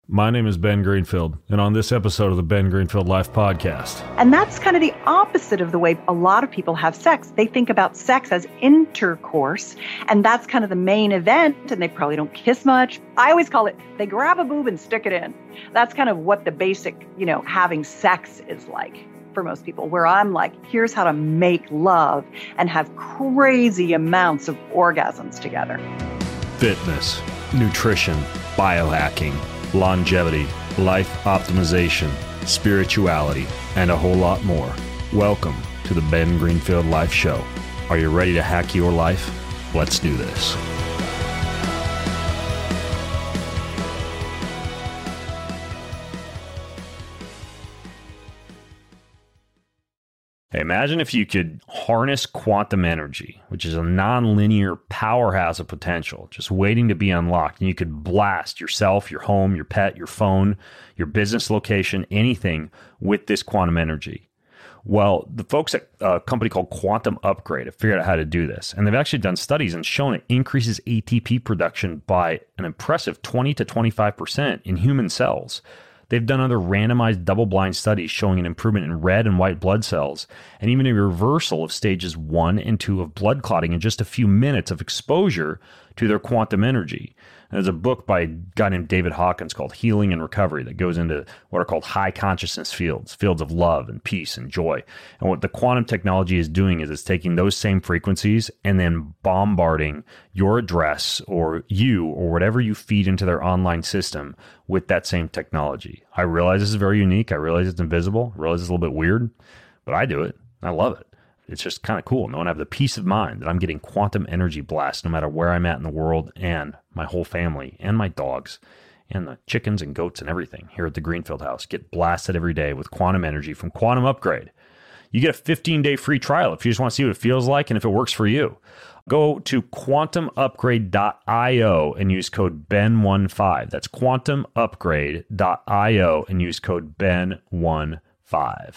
My name is Ben Greenfield, and on this episode of the Ben Greenfield Life Podcast. And that's kind of the opposite of the way a lot of people have sex. They think about sex as intercourse, and that's kind of the main event, and they probably don't kiss much. I always call it, they grab a boob and stick it in. That's kind of what the basic, having sex is like for most people, where I'm like, here's how to make love and have crazy amounts of orgasms together. Fitness, nutrition, biohacking, longevity, life optimization, spirituality, and a whole lot more. Welcome to the Ben Greenfield Life Show. Are you ready to hack your life? Let's do this. Hey, imagine if you could harness quantum energy, which is a nonlinear powerhouse of potential, just waiting to be unlocked, and you could blast yourself, your home, your pet, your phone, your business location, anything with this quantum energy. Well, the folks at a company called Quantum Upgrade have figured out how to do this, and they've actually done studies and shown it increases ATP production by an impressive 20 to 25% in human cells. They've done other randomized double-blind studies showing an improvement in red and white blood cells, and even a reversal of stages 1 and 2 of blood clotting in just a few minutes of exposure to their quantum energy. And there's a book by a guy named David Hawkins called Healing and Recovery that goes into what are called high consciousness fields of love and peace and joy. And what the quantum technology is doing is it's taking those same frequencies and then bombarding your address or you or whatever you feed into their online system with that same technology. I realize this is very unique. I realize it's invisible. I realize it's a little bit weird, but I do it. I love it. It's just kind of cool. Knowing I have the peace of mind that I'm getting quantum energy blast no matter where I'm at in the world, and my whole family and my dogs and the chickens and goats and everything here at the Greenfield house get blasted every day with quantum energy from Quantum Upgrade. You get a 15-day free trial if you just want to see what it feels like and if it works for you. Go to quantumupgrade.io and use code BEN15. That's quantumupgrade.io and use code BEN15.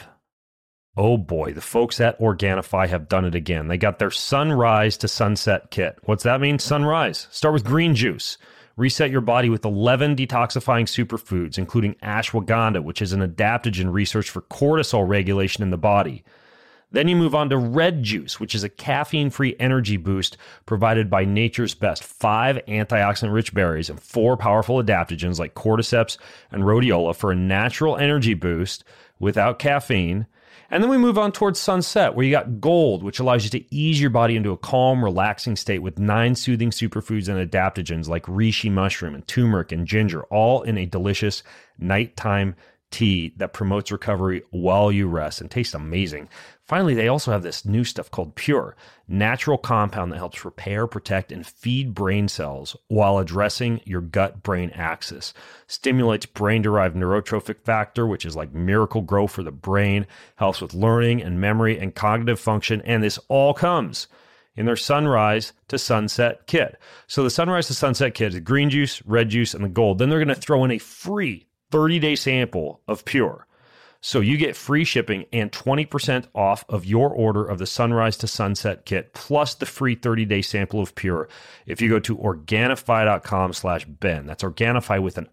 Oh boy, the folks at Organifi have done it again. They got their sunrise to sunset kit. What's that mean? Sunrise. Start with green juice. Reset your body with 11 detoxifying superfoods, including ashwagandha, which is an adaptogen research for cortisol regulation in the body. Then you move on to red juice, which is a caffeine-free energy boost provided by Nature's Best. 5 antioxidant-rich berries and 4 powerful adaptogens like cordyceps and rhodiola for a natural energy boost without caffeine. And then we move on towards sunset, where you got gold, which allows you to ease your body into a calm, relaxing state with 9 soothing superfoods and adaptogens like reishi mushroom and turmeric and ginger, all in a delicious nighttime tea that promotes recovery while you rest and tastes amazing. Finally, they also have this new stuff called Pure, natural compound that helps repair, protect, and feed brain cells while addressing your gut-brain axis. Stimulates brain-derived neurotrophic factor, which is like miracle grow for the brain, helps with learning and memory and cognitive function, and this all comes in their Sunrise to Sunset kit. So the Sunrise to Sunset kit is green juice, red juice, and the gold. Then they're going to throw in a free 30-day sample of Pure. So you get free shipping and 20% off of your order of the Sunrise to Sunset kit, plus the free 30-day sample of Pure if you go to Organifi.com/Ben. That's Organifi with an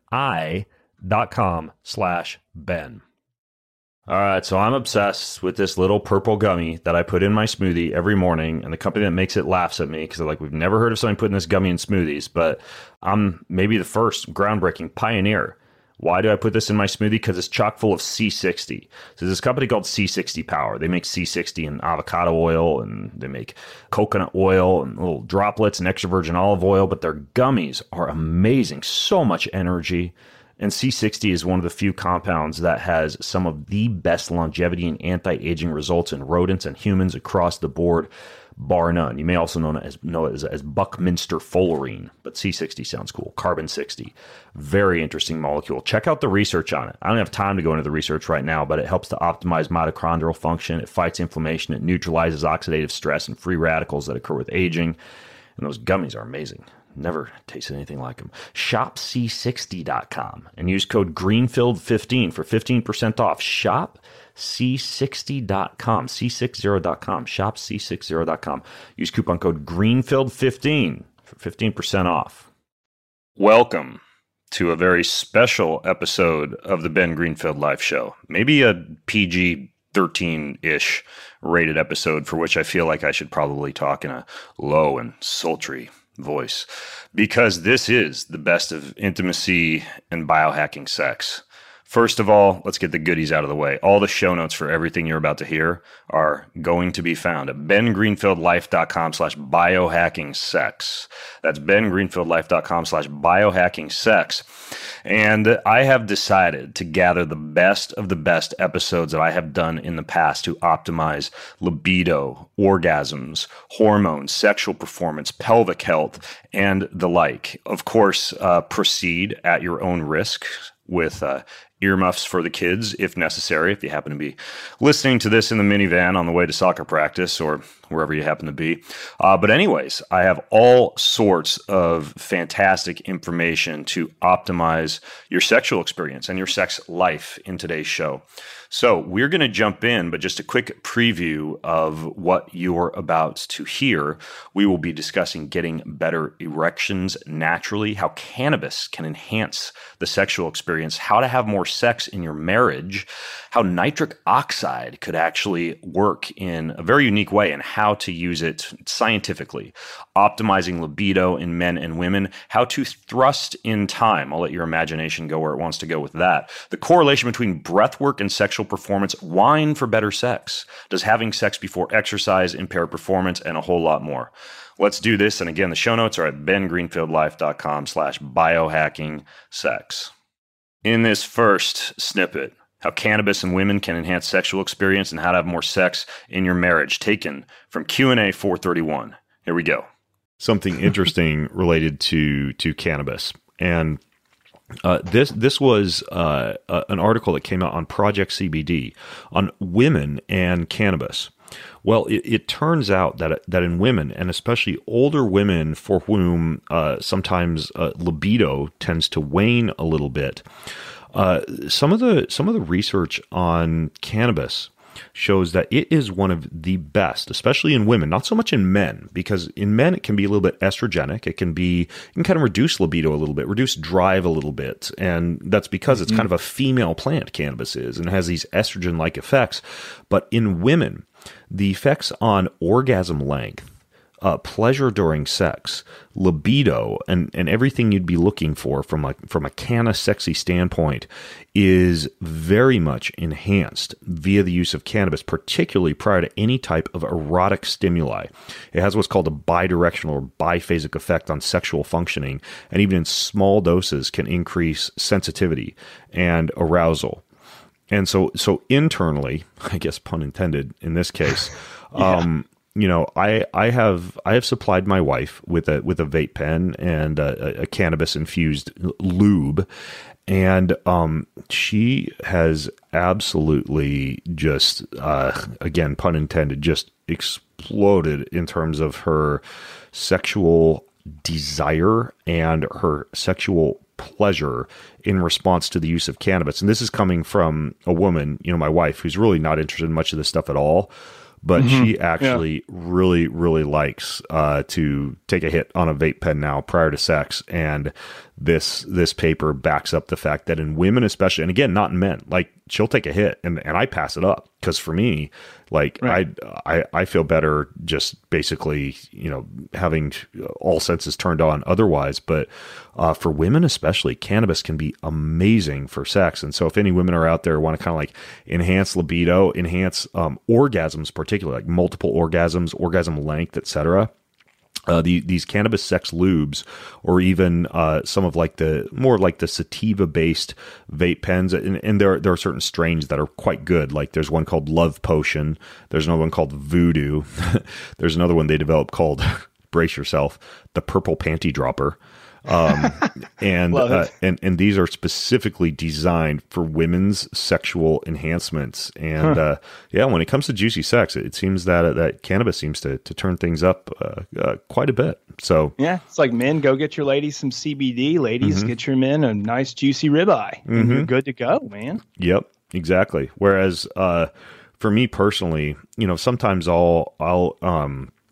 I.com/Ben. All right, so I'm obsessed with this little purple gummy that I put in my smoothie every morning, and the company that makes it laughs at me because they're like, we've never heard of somebody putting this gummy in smoothies, but I'm maybe the first groundbreaking pioneer. Why do I put this in my smoothie? Because it's chock full of C60. So there's this company called C60 Power. They make C60 and avocado oil, and they make coconut oil and little droplets and extra virgin olive oil, but their gummies are amazing. So much energy. And C60 is one of the few compounds that has some of the best longevity and anti-aging results in rodents and humans across the board, bar none. You may also know it as Buckminster fullerene, but C60 sounds cool. Carbon 60. Very interesting molecule. Check out the research on it. I don't have time to go into the research right now, but it helps to optimize mitochondrial function. It fights inflammation. It neutralizes oxidative stress and free radicals that occur with aging. And those gummies are amazing. Never tasted anything like them. ShopC60.com and use code Greenfield15 for 15% off. ShopC60.com, C60.com, ShopC60.com. Use coupon code Greenfield15 for 15% off. Welcome to a very special episode of the Ben Greenfield Live Show. Maybe a PG 13-ish rated episode for which I feel like I should probably talk in a low and sultry voice, because this is the best of intimacy and biohacking sex. First of all, let's get the goodies out of the way. All the show notes for everything you're about to hear are going to be found at bengreenfieldlife.com/biohackingsex. That's bengreenfieldlife.com/biohackingsex. And I have decided to gather the best of the best episodes that I have done in the past to optimize libido, orgasms, hormones, sexual performance, pelvic health, and the like. Of course, proceed at your own risk with earmuffs for the kids, if necessary, if you happen to be listening to this in the minivan on the way to soccer practice or wherever you happen to be. But anyways, I have all sorts of fantastic information to optimize your sexual experience and your sex life in today's show. So we're going to jump in, but just a quick preview of what you're about to hear. We will be discussing getting better erections naturally, how cannabis can enhance the sexual experience, how to have more sex in your marriage, how nitric oxide could actually work in a very unique way, and how to use it scientifically, optimizing libido in men and women, how to thrust in time. I'll let your imagination go where it wants to go with that. The correlation between breath work and sexual performance, wine for better sex. Does having sex before exercise impair performance, and a whole lot more. Let's do this. And again, the show notes are at bengreenfieldlife.com/biohackingsex. In this first snippet, how cannabis and women can enhance sexual experience and how to have more sex in your marriage, taken from Q&A 431. Here we go. Something interesting related to cannabis. And this was an article that came out on Project CBD on women and cannabis. Well, it turns out that in women, and especially older women for whom sometimes libido tends to wane a little bit, some of the research on cannabis shows that it is one of the best, especially in women, not so much in men, because in men it can be a little bit estrogenic. It can kind of reduce libido a little bit, reduce drive a little bit. And that's because it's kind of a female plant, cannabis is, and it has these estrogen-like effects. But in women, the effects on orgasm length, pleasure during sex, libido, and everything you'd be looking for from a canna sexy standpoint is very much enhanced via the use of cannabis, particularly prior to any type of erotic stimuli. It has what's called a bidirectional or biphasic effect on sexual functioning, and even in small doses can increase sensitivity and arousal. And so internally, I guess pun intended in this case, yeah. I have supplied my wife with a vape pen and a cannabis infused lube, and she has absolutely just again pun intended, just exploded in terms of her sexual desire and her sexual pleasure in response to the use of cannabis. And this is coming from a woman, my wife, who's really not interested in much of this stuff at all. But she actually really, really likes to take a hit on a vape pen now prior to sex. And this paper backs up the fact that in women especially, and again, not in men, like she'll take a hit and I pass it up. Because for me, like right. I feel better just basically, having all senses turned on otherwise. But for women especially, cannabis can be amazing for sex. And so if any women are out there who want to kind of like enhance libido, enhance orgasms, particularly like multiple orgasms, orgasm length, etc., these cannabis sex lubes, or even some of the sativa based vape pens, and there are certain strains that are quite good. Like there's one called Love Potion. There's another one called Voodoo. There's another one they developed called, brace yourself, the Purple Panty Dropper. And these are specifically designed for women's sexual enhancements. And when it comes to juicy sex, it seems that cannabis seems to turn things up quite a bit. So yeah, it's like men, go get your ladies some CBD. Ladies, get your men a nice juicy ribeye, and you're good to go, man. Yep, exactly. Whereas for me personally, sometimes I'll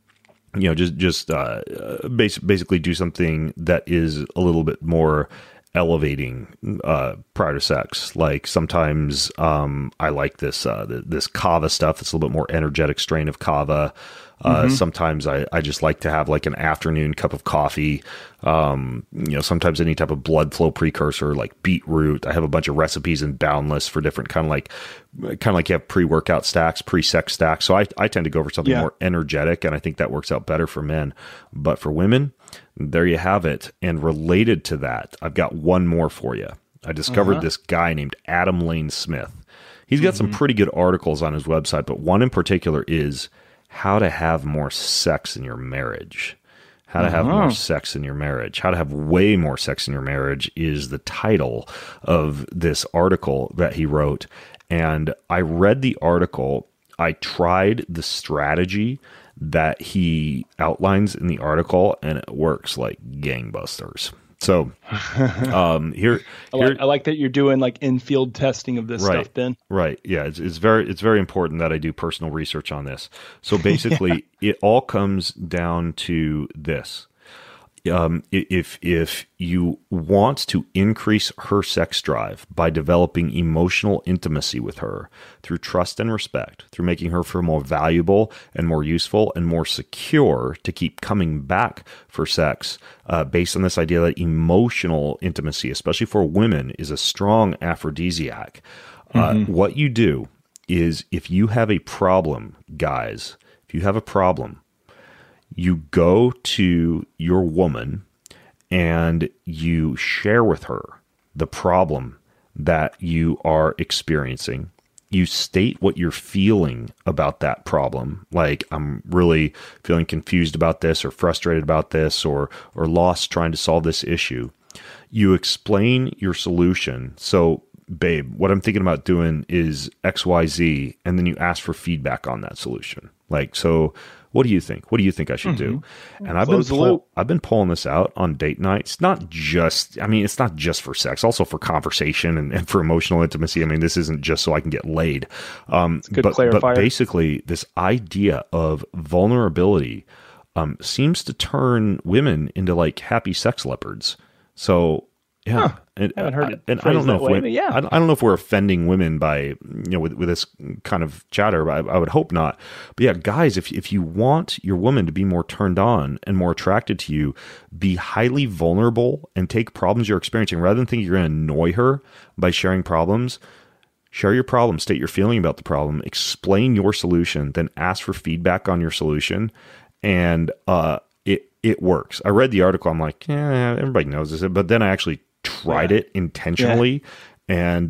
basically do something that is a little bit more elevating prior to sex. Like sometimes I like this kava stuff. It's a little bit more energetic strain of kava. Sometimes I just like to have like an afternoon cup of coffee. Sometimes any type of blood flow precursor like beetroot. I have a bunch of recipes in Boundless for different kind of like you have pre-workout stacks, pre-sex stacks. So I tend to go for something more energetic, and I think that works out better for men. But for women, there you have it. And related to that, I've got one more for you. I discovered this guy named Adam Lane Smith. He's got some pretty good articles on his website, but one in particular is how to have more sex in your marriage. How to have more sex in your marriage. How to have way more sex in your marriage is the title of this article that he wrote. And I read the article. I tried the strategy that he outlines in the article, and it works like gangbusters. So I like that you're doing like in-field testing of this stuff, Ben. Right. Yeah. It's very important that I do personal research on this. So basically it all comes down to this. If you want to increase her sex drive by developing emotional intimacy with her through trust and respect, through making her feel more valuable and more useful and more secure to keep coming back for sex, based on this idea that emotional intimacy, especially for women, is a strong aphrodisiac. What you do is, if you have a problem, guys, if you have a problem, you go to your woman and you share with her the problem that you are experiencing. You state what you're feeling about that problem. Like, I'm really feeling confused about this, or frustrated about this, or lost trying to solve this issue. You explain your solution. So, babe, what I'm thinking about doing is XYZ, and then you ask for feedback on that solution. Like, so what do you think? What do you think I should do? And I've been pulling this out on date nights. It's not just for sex, also for conversation and for emotional intimacy. I mean, this isn't just so I can get laid. But basically, this idea of vulnerability seems to turn women into like happy sex leopards. So yeah. I haven't heard it. And I don't know I don't know if we're offending women by, with this kind of chatter, but I would hope not. But yeah, guys, if you want your woman to be more turned on and more attracted to you, be highly vulnerable and take problems you're experiencing, rather than thinking you're going to annoy her by sharing problems. Share your problem, state your feeling about the problem, explain your solution, then ask for feedback on your solution. And it works. I read the article. I'm like, yeah, everybody knows this. But then I actually tried it intentionally, and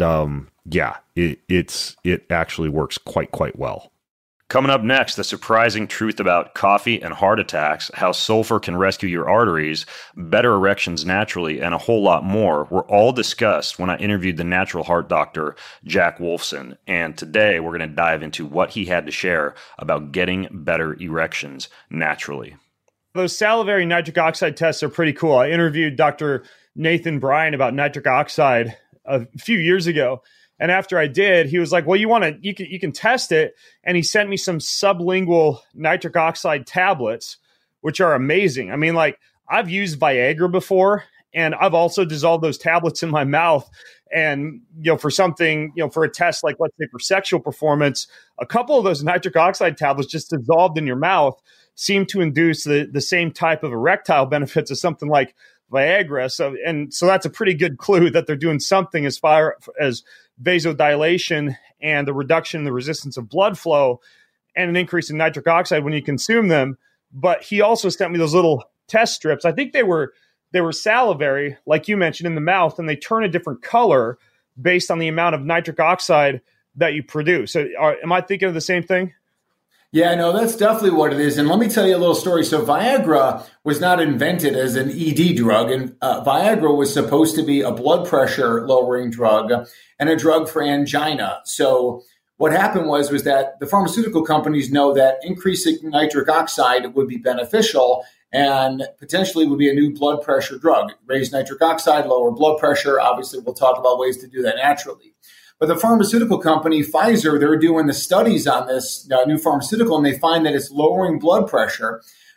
it actually works quite well. Coming up next, the surprising truth about coffee and heart attacks, how sulfur can rescue your arteries, better erections naturally, and a whole lot more were all discussed when I interviewed the natural heart doctor, Jack Wolfson. And today we're going to dive into what he had to share about getting better erections naturally. Those salivary nitric oxide tests are pretty cool. I interviewed Dr. Nathan Bryan about nitric oxide a few years ago. And after I did, he was like, well, you can test it. And he sent me some sublingual nitric oxide tablets, which are amazing. I mean, like, I've used Viagra before, and I've also dissolved those tablets in my mouth. And, for something, for a test, like let's say for sexual performance, a couple of those nitric oxide tablets just dissolved in your mouth seem to induce the same type of erectile benefits as something like Viagra. So that's a pretty good clue that they're doing something as far as vasodilation and the reduction in the resistance of blood flow and an increase in nitric oxide when you consume them. But he also sent me those little test strips. I think they were salivary, like you mentioned, in the mouth, and they turn a different color based on the amount of nitric oxide that you produce. So am I thinking of the same thing? Yeah, no, that's definitely what it is. And let me tell you a little story. So Viagra was not invented as an ED drug, and Viagra was supposed to be a blood pressure lowering drug and a drug for angina. So what happened was that the pharmaceutical companies know that increasing nitric oxide would be beneficial and potentially would be a new blood pressure drug. Raise nitric oxide, lower blood pressure. Obviously, we'll talk about ways to do that naturally. But the pharmaceutical company, Pfizer, they're doing the studies on this new pharmaceutical, and they find that it's lowering blood pressure.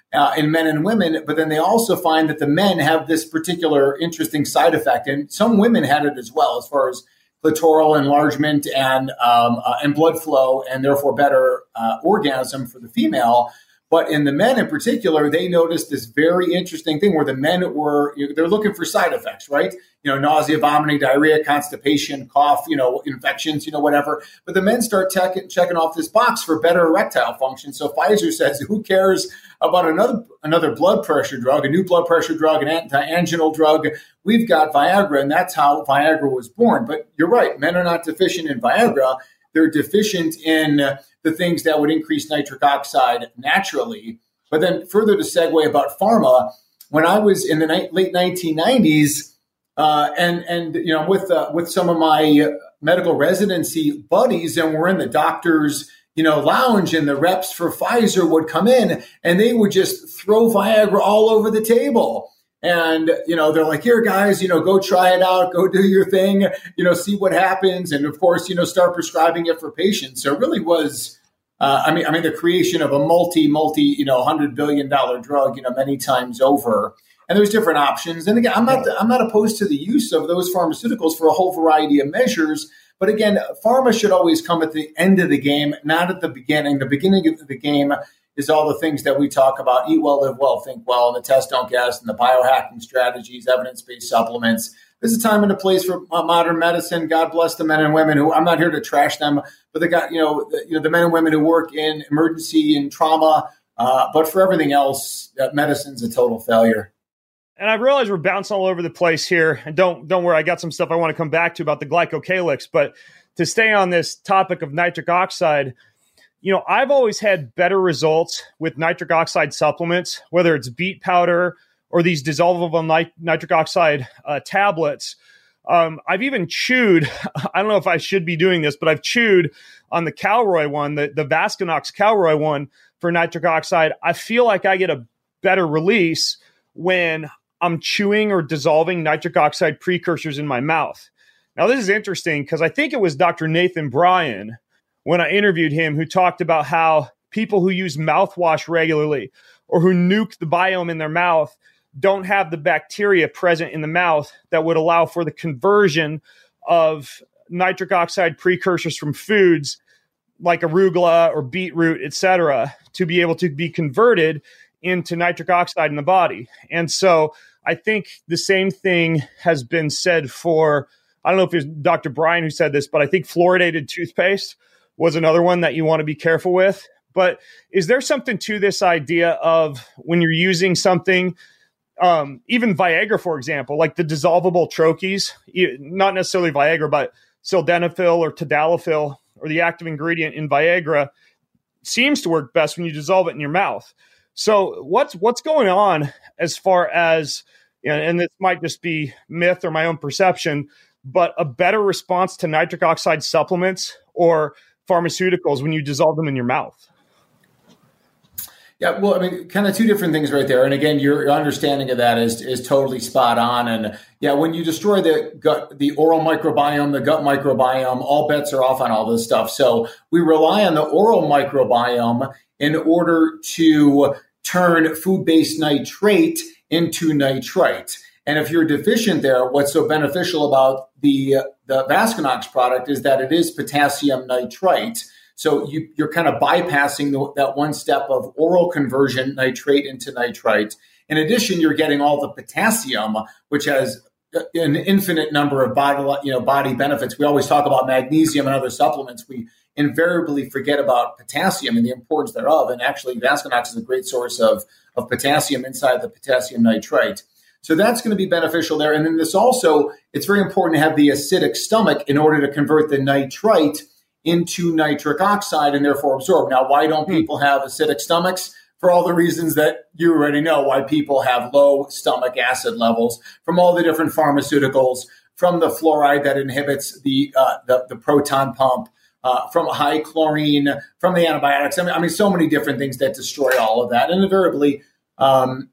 in men and women, but then they also find that the men have this particular interesting side effect, and some women had it as well, as far as clitoral enlargement and blood flow, and therefore better orgasm for the female. But in the men in particular, they noticed this very interesting thing where the men they're looking for side effects, right? Nausea, vomiting, diarrhea, constipation, cough, infections, whatever. But the men start checking off this box for better erectile function. So Pfizer says, who cares about another blood pressure drug, a new blood pressure drug, an anti-anginal drug? We've got Viagra, and that's how Viagra was born. But you're right, men are not deficient in Viagra. They're deficient in the things that would increase nitric oxide naturally. But then further to segue about pharma, when I was in the late 1990s, with some of my medical residency buddies, and we're in the doctor's lounge, and the reps for Pfizer would come in and they would just throw Viagra all over the table. And, they're like, here, guys, go try it out, go do your thing, see what happens. And of course, start prescribing it for patients. So it really was, the creation of a multi, $100 billion drug, many times over. And there's different options. And again, I'm not opposed to the use of those pharmaceuticals for a whole variety of measures. But again, pharma should always come at the end of the game, not at the beginning. The beginning of the game is all the things that we talk about: eat well, live well, think well, and the test, don't guess, and the biohacking strategies, evidence-based supplements. There's a time and a place for modern medicine. God bless the men and women who, I'm not here to trash them, but they got, the men and women who work in emergency and trauma. But for everything else, medicine's a total failure. And I realize we're bouncing all over the place here. And don't worry, I got some stuff I want to come back to about the glycocalyx. But to stay on this topic of nitric oxide, I've always had better results with nitric oxide supplements, whether it's beet powder or these dissolvable nitric oxide tablets. I've even chewed, I don't know if I should be doing this, but I've chewed on the Calroy one, the Vasconox Calroy one for nitric oxide. I feel like I get a better release when I'm chewing or dissolving nitric oxide precursors in my mouth. Now, this is interesting because I think it was Dr. Nathan Bryan, when I interviewed him, who talked about how people who use mouthwash regularly or who nuke the biome in their mouth don't have the bacteria present in the mouth that would allow for the conversion of nitric oxide precursors from foods like arugula or beetroot, et cetera, to be able to be converted into nitric oxide in the body. And so I think the same thing has been said for, I don't know if it was Dr. Bryan who said this, but I think fluoridated toothpaste was another one that you want to be careful with. But is there something to this idea of when you're using something, even Viagra, for example, like the dissolvable troches, not necessarily Viagra, but sildenafil or tadalafil, or the active ingredient in Viagra, seems to work best when you dissolve it in your mouth. So what's going on as far as, and this might just be myth or my own perception, but a better response to nitric oxide supplements or pharmaceuticals when you dissolve them in your mouth? Yeah, well, kind of two different things right there. And again, your understanding of that is totally spot on. And yeah, when you destroy the gut, the oral microbiome, the gut microbiome, all bets are off on all this stuff. So we rely on the oral microbiome in order to turn food-based nitrate into nitrite. And if you're deficient there, what's so beneficial about the Vasconox product is that it is potassium nitrite. So you're kind of bypassing that one step of oral conversion, nitrate into nitrite. In addition, you're getting all the potassium, which has an infinite number of body benefits. We always talk about magnesium and other supplements. We invariably forget about potassium and the importance thereof. And actually, Vasconox is a great source of potassium inside the potassium nitrite. So that's going to be beneficial there. And then it's very important to have the acidic stomach in order to convert the nitrite into nitric oxide and therefore absorb. Now, why don't people have acidic stomachs? For all the reasons that you already know, why people have low stomach acid levels from all the different pharmaceuticals, from the fluoride that inhibits the proton pump, from high chlorine, from the antibiotics. So many different things that destroy all of that. And invariably, having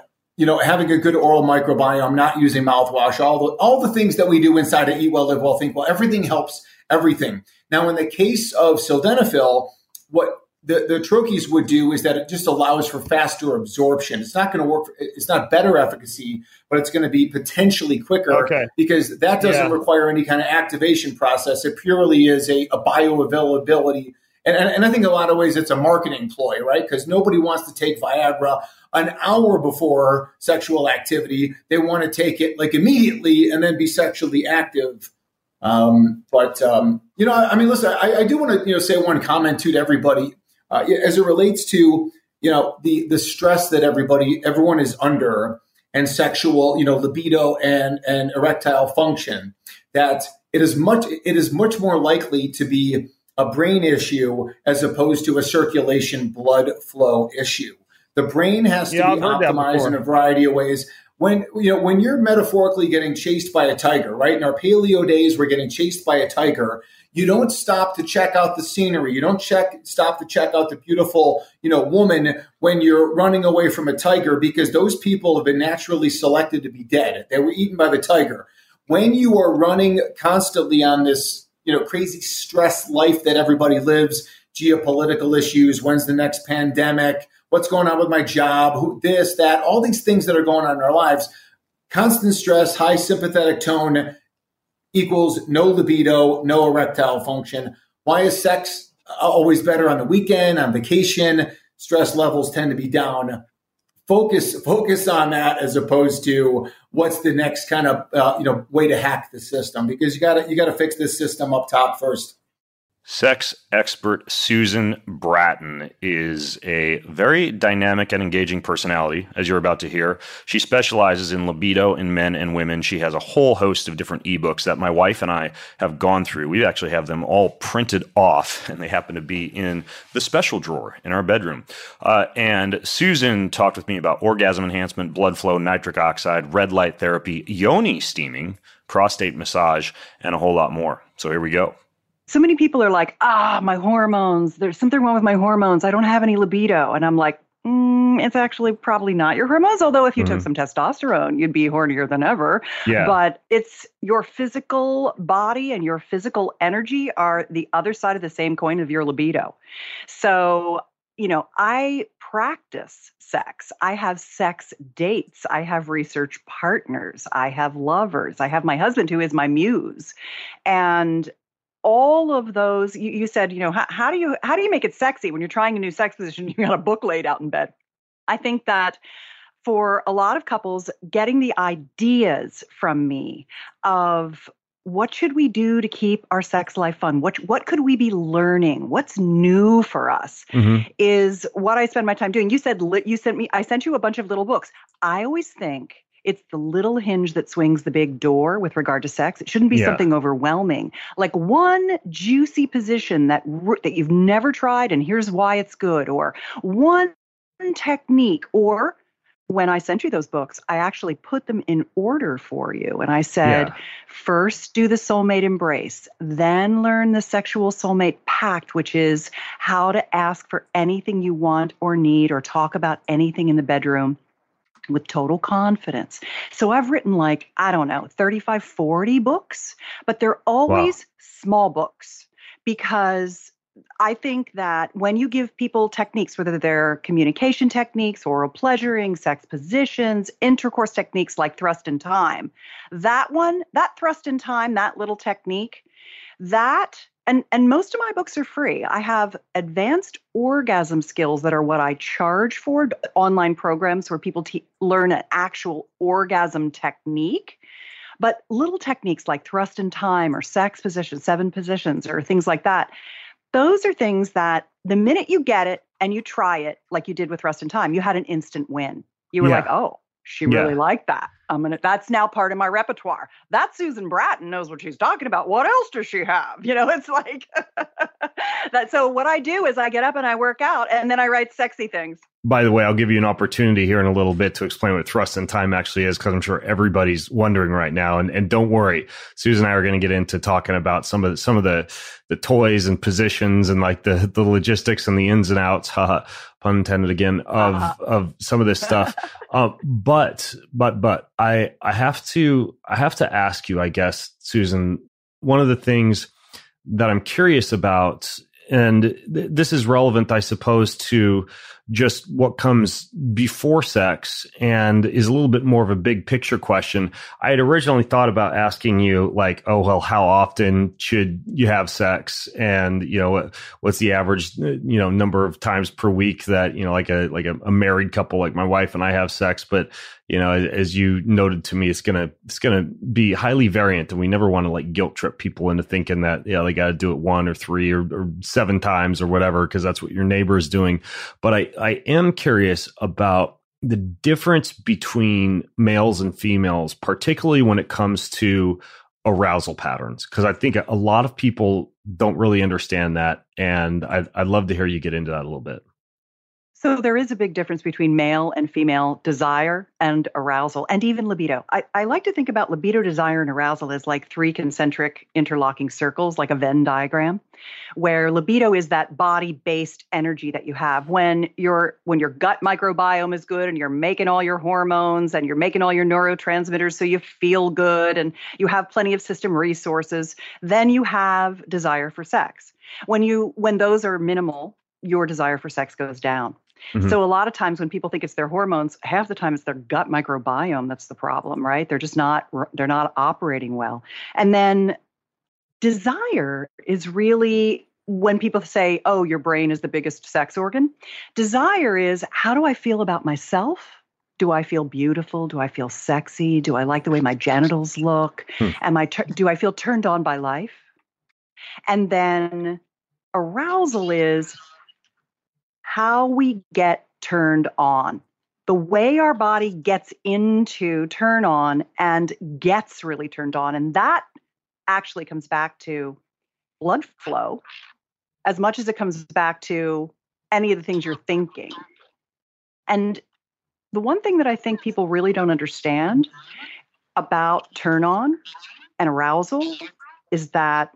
a good oral microbiome, not using mouthwash, all the things that we do inside of Eat Well, Live Well, Think Well, everything helps everything. Now, in the case of sildenafil, what the troches would do is that it just allows for faster absorption. It's not going to work. It's not better efficacy, but it's going to be potentially quicker because that doesn't require any kind of activation process. It purely is a bioavailability. And I think in a lot of ways it's a marketing ploy, right? Because nobody wants to take Viagra an hour before sexual activity. They want to take it like immediately and then be sexually active. Listen, I do want to, say one comment to everybody as it relates to, the stress that everyone is under and sexual, libido and erectile function, that it is much more likely to be a brain issue as opposed to a circulation blood flow issue. The brain has to be optimized in a variety of ways. When you're metaphorically getting chased by a tiger, right? In our paleo days, we're getting chased by a tiger. You don't stop to check out the scenery. You don't stop to check out the beautiful, woman when you're running away from a tiger, because those people have been naturally selected to be dead. They were eaten by the tiger. When you are running constantly on this, crazy stress life that everybody lives, geopolitical issues, when's the next pandemic, what's going on with my job, this, that, all these things that are going on in our lives, constant stress, high sympathetic tone equals no libido, no erectile function. Why is sex always better on the weekend, on vacation? Stress levels tend to be down. Focus on that as opposed to what's the next kind of way to hack the system, because you got to fix this system up top first. Sex expert Susan Bratton is a very dynamic and engaging personality, as you're about to hear. She specializes in libido in men and women. She has a whole host of different ebooks that my wife and I have gone through. We actually have them all printed off, and they happen to be in the special drawer in our bedroom. And Susan talked with me about orgasm enhancement, blood flow, nitric oxide, red light therapy, yoni steaming, prostate massage, and a whole lot more. So here we go. So many people are like, my hormones, there's something wrong with my hormones. I don't have any libido. And I'm like, it's actually probably not your hormones. Although if you took some testosterone, you'd be hornier than ever. Yeah. But it's your physical body and your physical energy are the other side of the same coin of your libido. So, I practice sex. I have sex dates. I have research partners. I have lovers. I have my husband who is my muse. And all of those, you said, how do you make it sexy when you're trying a new sex position? You got a book laid out in bed. I think that for a lot of couples, getting the ideas from me of what should we do to keep our sex life fun? What could we be learning? What's new for us is what I spend my time doing. I sent you a bunch of little books. I always think it's the little hinge that swings the big door with regard to sex. It shouldn't be something overwhelming. Like one juicy position that you've never tried, and here's why it's good, or one technique. Or when I sent you those books, I actually put them in order for you. And I said, first do the soulmate embrace, then learn the sexual soulmate pact, which is how to ask for anything you want or need or talk about anything in the bedroom with total confidence. So I've written 35, 40 books, but they're always small books, because I think that when you give people techniques, whether they're communication techniques, oral pleasuring, sex positions, intercourse techniques like thrust in time, that thrust in time, that little technique, and most of my books are free. I have advanced orgasm skills that are what I charge for, online programs where people learn an actual orgasm technique. But little techniques like thrust in time or sex positions, 7 positions, or things like that, those are things that the minute you get it and you try it, like you did with thrust in time, you had an instant win. You were like, oh, she really liked that. That's now part of my repertoire. That Susan Bratton knows what she's talking about. What else does she have? It's like that. So what I do is I get up and I work out, and then I write sexy things. By the way, I'll give you an opportunity here in a little bit to explain what thrust in time actually is, because I'm sure everybody's wondering right now. And don't worry, Susan and I are going to get into talking about some of the toys and positions and like the logistics and the ins and outs, pun intended again, of some of this stuff. But I have to ask you, I guess, Susan, one of the things that I'm curious about, and this is relevant, I suppose, to just what comes before sex and is a little bit more of a big picture question. I had originally thought about asking you like, oh, well, how often should you have sex? And, what's the average, number of times per week that, like a married couple, like my wife and I have sex. But, as you noted to me, it's going to be highly variant, and we never want to like guilt trip people into thinking that, they got to do it 1 or 3 or 7 times or whatever, because that's what your neighbor is doing. But I am curious about the difference between males and females, particularly when it comes to arousal patterns, because I think a lot of people don't really understand that. And I'd love to hear you get into that a little bit. So there is a big difference between male and female desire and arousal, and even libido. I like to think about libido, desire, and arousal as like 3 concentric interlocking circles, like a Venn diagram, where libido is that body-based energy that you have when your gut microbiome is good and you're making all your hormones and you're making all your neurotransmitters so you feel good and you have plenty of system resources. Then you have desire for sex. When those are minimal, your desire for sex goes down. Mm-hmm. So a lot of times when people think it's their hormones, half the time it's their gut microbiome that's the problem, right? They're not operating well. And then desire is really when people say, oh, your brain is the biggest sex organ. Desire is, how do I feel about myself? Do I feel beautiful? Do I feel sexy? Do I like the way my genitals look? Do I feel turned on by life? And then arousal is how we get turned on, the way our body gets into turn on and gets really turned on. And that actually comes back to blood flow as much as it comes back to any of the things you're thinking. And the one thing that I think people really don't understand about turn on and arousal is that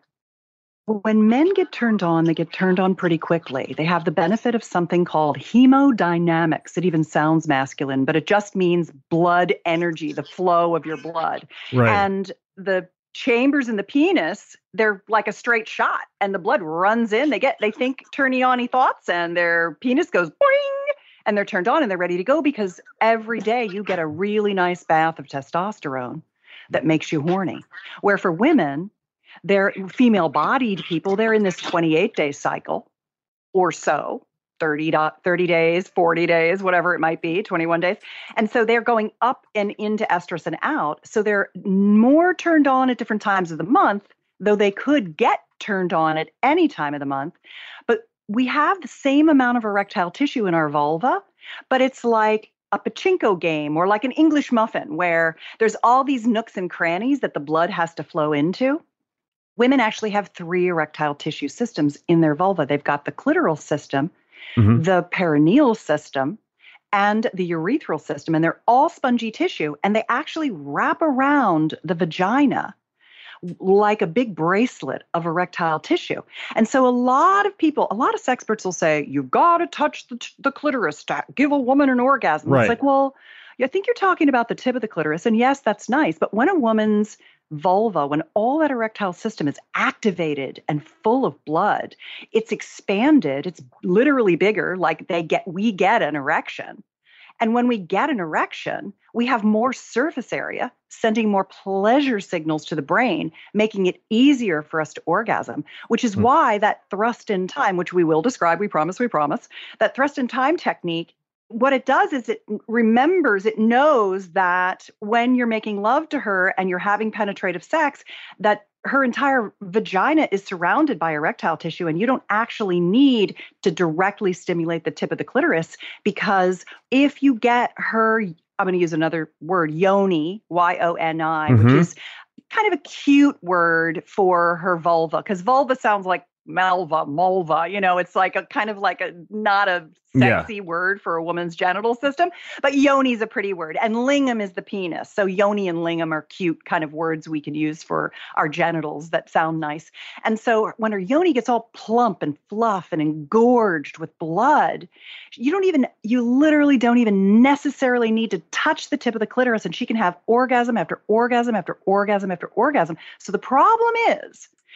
when men get turned on, they get turned on pretty quickly. They have the benefit of something called hemodynamics. It even sounds masculine, but it just means blood energy, the flow of your blood. Right. And the chambers in the penis, they're like a straight shot, and the blood runs in. They think turny on-y thoughts, and their penis goes boing, and they're turned on and they're ready to go, because every day you get a really nice bath of testosterone that makes you horny. Where for women, they're female-bodied people, they're in this 28-day cycle or so, 30 days, 40 days, whatever it might be, 21 days. And so they're going up and into estrus and out. So they're more turned on at different times of the month, though they could get turned on at any time of the month. But we have the same amount of erectile tissue in our vulva, but it's like a pachinko game or like an English muffin where there's all these nooks and crannies that the blood has to flow into. Women actually have 3 erectile tissue systems in their vulva. They've got the clitoral system, the perineal system, and the urethral system, and they're all spongy tissue, and they actually wrap around the vagina like a big bracelet of erectile tissue. And so a lot of sexperts will say, you've got to touch the clitoris to give a woman an orgasm. Right. It's like, well, I think you're talking about the tip of the clitoris, and yes, that's nice, but when a woman's vulva, when all that erectile system is activated and full of blood, it's expanded, it's literally bigger, like we get an erection. And when we get an erection, we have more surface area, sending more pleasure signals to the brain, making it easier for us to orgasm, which is why that thrust in time, which we will describe, we promise, that thrust in time technique, what it does is it knows that when you're making love to her and you're having penetrative sex, that her entire vagina is surrounded by erectile tissue, and you don't actually need to directly stimulate the tip of the clitoris, because if you get her, I'm going to use another word, yoni, Y-O-N-I, which is kind of a cute word for her vulva, because vulva sounds like mulva, it's like a kind of like a not a sexy word for a woman's genital system, but yoni is a pretty word, and lingam is the penis. So yoni and lingam are cute kind of words we can use for our genitals that sound nice. And so when her yoni gets all plump and fluff and engorged with blood, you literally don't even necessarily need to touch the tip of the clitoris, and she can have orgasm after orgasm after orgasm after orgasm. So the problem is,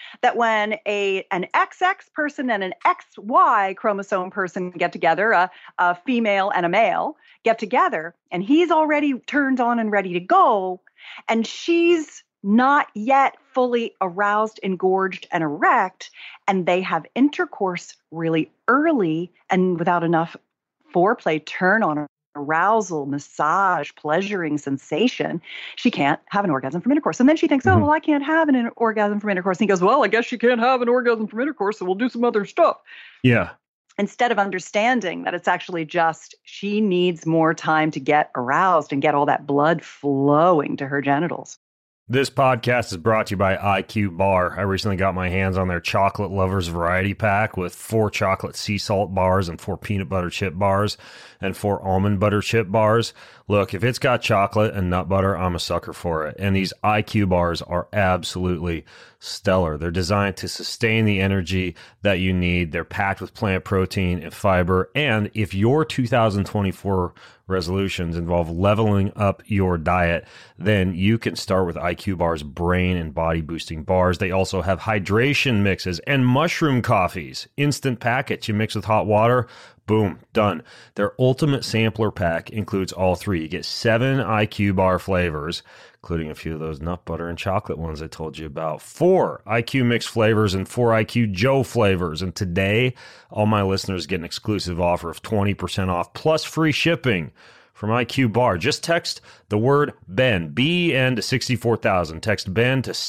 that when an XX person and an XY chromosome person get together, a female and a male get together, and he's already turned on and ready to go, and she's not yet fully aroused, engorged, and erect, and they have intercourse really early and without enough foreplay, turn on, arousal, massage, pleasuring sensation, she can't have an orgasm from intercourse. And then she thinks, oh, well, I can't have an orgasm from intercourse. And he goes, well, I guess she can't have an orgasm from intercourse, so we'll do some other stuff. Yeah. Instead of understanding that it's actually just she needs more time to get aroused and get all that blood flowing to her genitals. This podcast is brought to you by IQ Bar. I recently got my hands on their Chocolate Lovers Variety Pack with 4 chocolate sea salt bars and 4 peanut butter chip bars and 4 almond butter chip bars. Look, if it's got chocolate and nut butter, I'm a sucker for it. And these IQ bars are absolutely stellar. They're designed to sustain the energy that you need. They're packed with plant protein and fiber. And if your 2024 resolutions involve leveling up your diet, then you can start with IQ Bar's brain and body boosting bars. They also have hydration mixes and mushroom coffees. Instant packets. You mix with hot water. Boom, done. Their ultimate sampler pack includes all 3. You get 7 IQ Bar flavors, including a few of those nut butter and chocolate ones I told you about. 4 IQ Mix flavors and 4 IQ Joe flavors. And today, all my listeners get an exclusive offer of 20% off plus free shipping from IQ Bar. Just text the word Ben, B-E-N, to 64,000. Text Ben to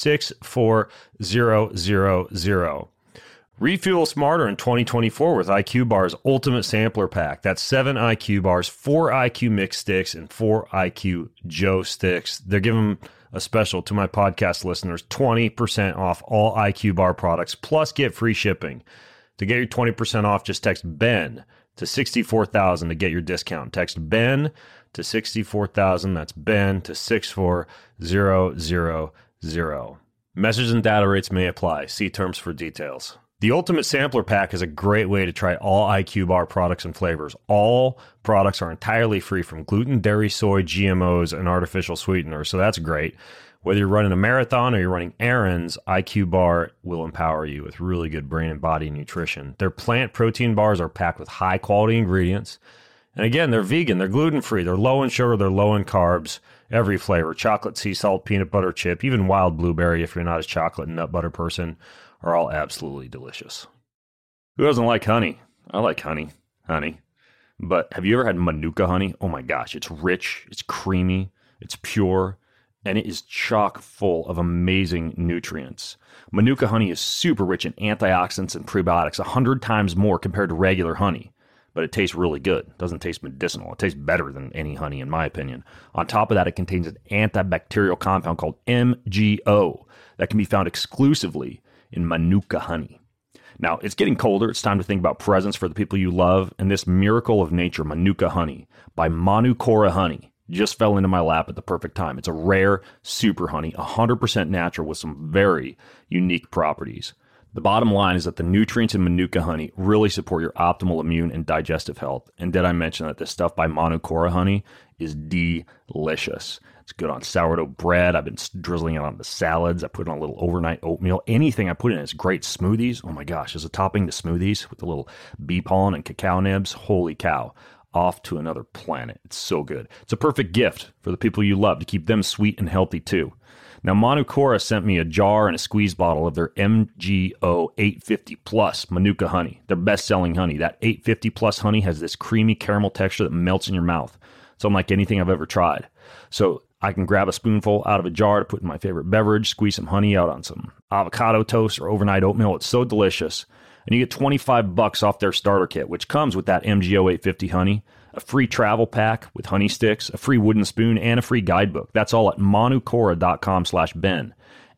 64000. Refuel smarter in 2024 with IQ Bar's Ultimate Sampler Pack. That's 7 IQ Bars, 4 IQ Mix sticks, and 4 IQ Joe sticks. They're giving a special to my podcast listeners, 20% off all IQ Bar products, plus get free shipping. To get your 20% off, just text Ben to 64,000 to get your discount. Text Ben to 64,000. That's Ben to 64000. Message and data rates may apply. See terms for details. The Ultimate Sampler Pack is a great way to try all IQ Bar products and flavors. All products are entirely free from gluten, dairy, soy, GMOs, and artificial sweeteners, so that's great. Whether you're running a marathon or you're running errands, IQ Bar will empower you with really good brain and body nutrition. Their plant protein bars are packed with high-quality ingredients. And again, they're vegan, they're gluten-free, they're low in sugar, they're low in carbs, every flavor, chocolate, sea salt, peanut butter chip, even wild blueberry if you're not a chocolate and nut butter person, are all absolutely delicious. Who doesn't like honey? I like honey. But have you ever had Manuka honey? Oh my gosh, it's rich, it's creamy, it's pure, and it is chock full of amazing nutrients. Manuka honey is super rich in antioxidants and prebiotics, 100 times more compared to regular honey. But it tastes really good. It doesn't taste medicinal. It tastes better than any honey, in my opinion. On top of that, it contains an antibacterial compound called MGO that can be found exclusively in Manuka honey. Now, it's getting colder. It's time to think about presents for the people you love. And this miracle of nature, Manuka honey by Manukora Honey, just fell into my lap at the perfect time. It's a rare super honey, 100% natural with some very unique properties. The bottom line is that the nutrients in Manuka honey really support your optimal immune and digestive health. And did I mention that this stuff by Manukora Honey is delicious? It's good on sourdough bread. I've been drizzling it on the salads. I put it on a little overnight oatmeal. Anything I put in it's great. Smoothies. Oh my gosh, as a topping to smoothies with a little bee pollen and cacao nibs. Holy cow. Off to another planet. It's so good. It's a perfect gift for the people you love to keep them sweet and healthy too. Now, Manukora sent me a jar and a squeeze bottle of their MGO 850 Plus Manuka honey, their best-selling honey. That 850 Plus honey has this creamy caramel texture that melts in your mouth. It's unlike anything I've ever tried. So I can grab a spoonful out of a jar to put in my favorite beverage, squeeze some honey out on some avocado toast or overnight oatmeal. It's so delicious. And you get $25 off their starter kit, which comes with that MGO 850 honey, a free travel pack with honey sticks, a free wooden spoon, and a free guidebook. That's all at manukora.com/Ben.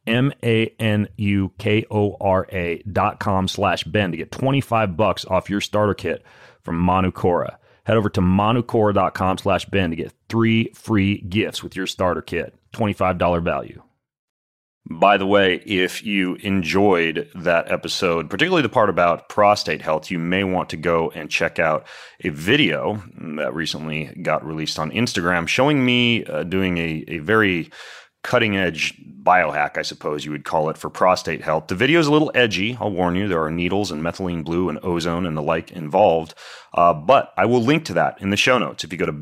MANUKORA.com/Ben to get $25 off your starter kit from Manukora. Head over to manukora.com/Ben to get 3 free gifts with your starter kit. $25 value. By the way, if you enjoyed that episode, particularly the part about prostate health, you may want to go and check out a video that recently got released on Instagram showing me doing a very cutting edge biohack, I suppose you would call it, for prostate health. The video is a little edgy. I'll warn you, there are needles and methylene blue and ozone and the like involved. But I will link to that in the show notes if you go to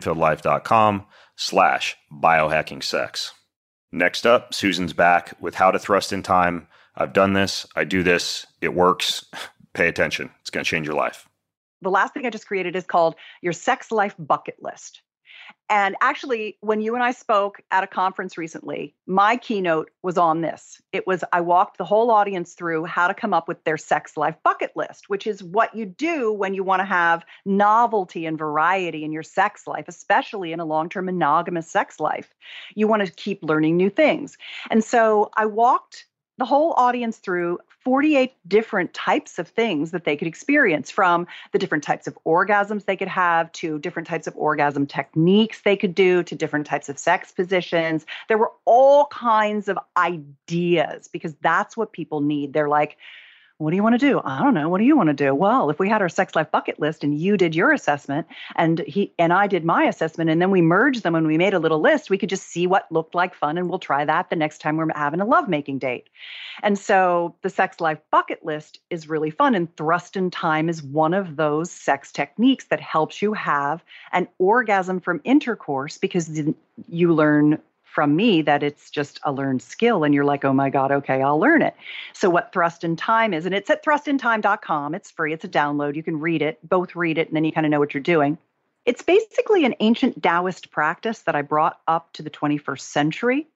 bengreenfieldlife.com/biohackingsex. Next up, Susan's back with how to thrust in time. I've done this. I do this. It works. Pay attention. It's going to change your life. The last thing I just created is called your sex life bucket list. And actually, when you and I spoke at a conference recently, my keynote was on this. It was, I walked the whole audience through how to come up with their sex life bucket list, which is what you do when you want to have novelty and variety in your sex life, especially in a long-term monogamous sex life. You want to keep learning new things. And so I walked the whole audience through 48 different types of things that they could experience, from the different types of orgasms they could have to different types of orgasm techniques they could do to different types of sex positions. There were all kinds of ideas because that's what people need. They're like, what do you want to do? I don't know. What do you want to do? Well, if we had our sex life bucket list and you did your assessment and I did my assessment and then we merged them and we made a little list, we could just see what looked like fun and we'll try that the next time we're having a lovemaking date. And so the sex life bucket list is really fun, and thrust in time is one of those sex techniques that helps you have an orgasm from intercourse, because you learn from me that it's just a learned skill and you're like, oh my God, okay, I'll learn it. So what thrust in time is, and it's at thrustintime.com. It's free. It's a download. You can read it, both read it, and then you kind of know what you're doing. It's basically an ancient Taoist practice that I brought up to the 21st century.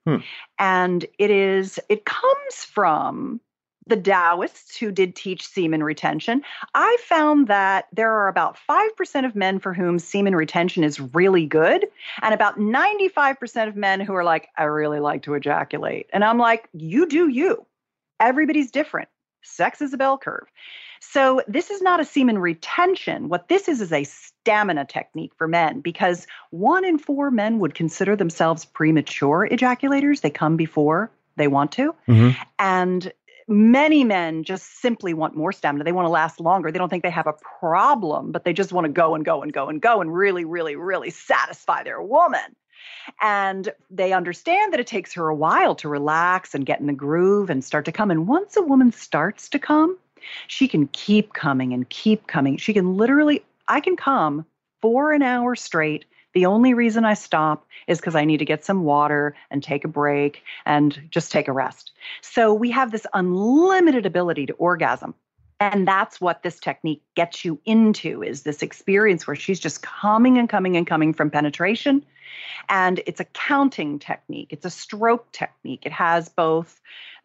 And it comes from the Taoists who did teach semen retention. I found that there are about 5% of men for whom semen retention is really good, and about 95% of men who are like, I really like to ejaculate. And I'm like, you do you. Everybody's different. Sex is a bell curve. So this is not a semen retention. What this is a stamina technique for men, because 1 in 4 men would consider themselves premature ejaculators. They come before they want to. And many men just simply want more stamina. They want to last longer. They don't think they have a problem, but they just want to go and go and go and go and really, really, really satisfy their woman. And they understand that it takes her a while to relax and get in the groove and start to come. And once a woman starts to come, she can keep coming and keep coming. She can literally, I can come for an hour straight. The only reason I stop is because I need to get some water and take a break and just take a rest. So we have this unlimited ability to orgasm. And that's what this technique gets you into, is this experience where she's just coming and coming and coming from penetration. And it's a counting technique. It's a stroke technique. It has both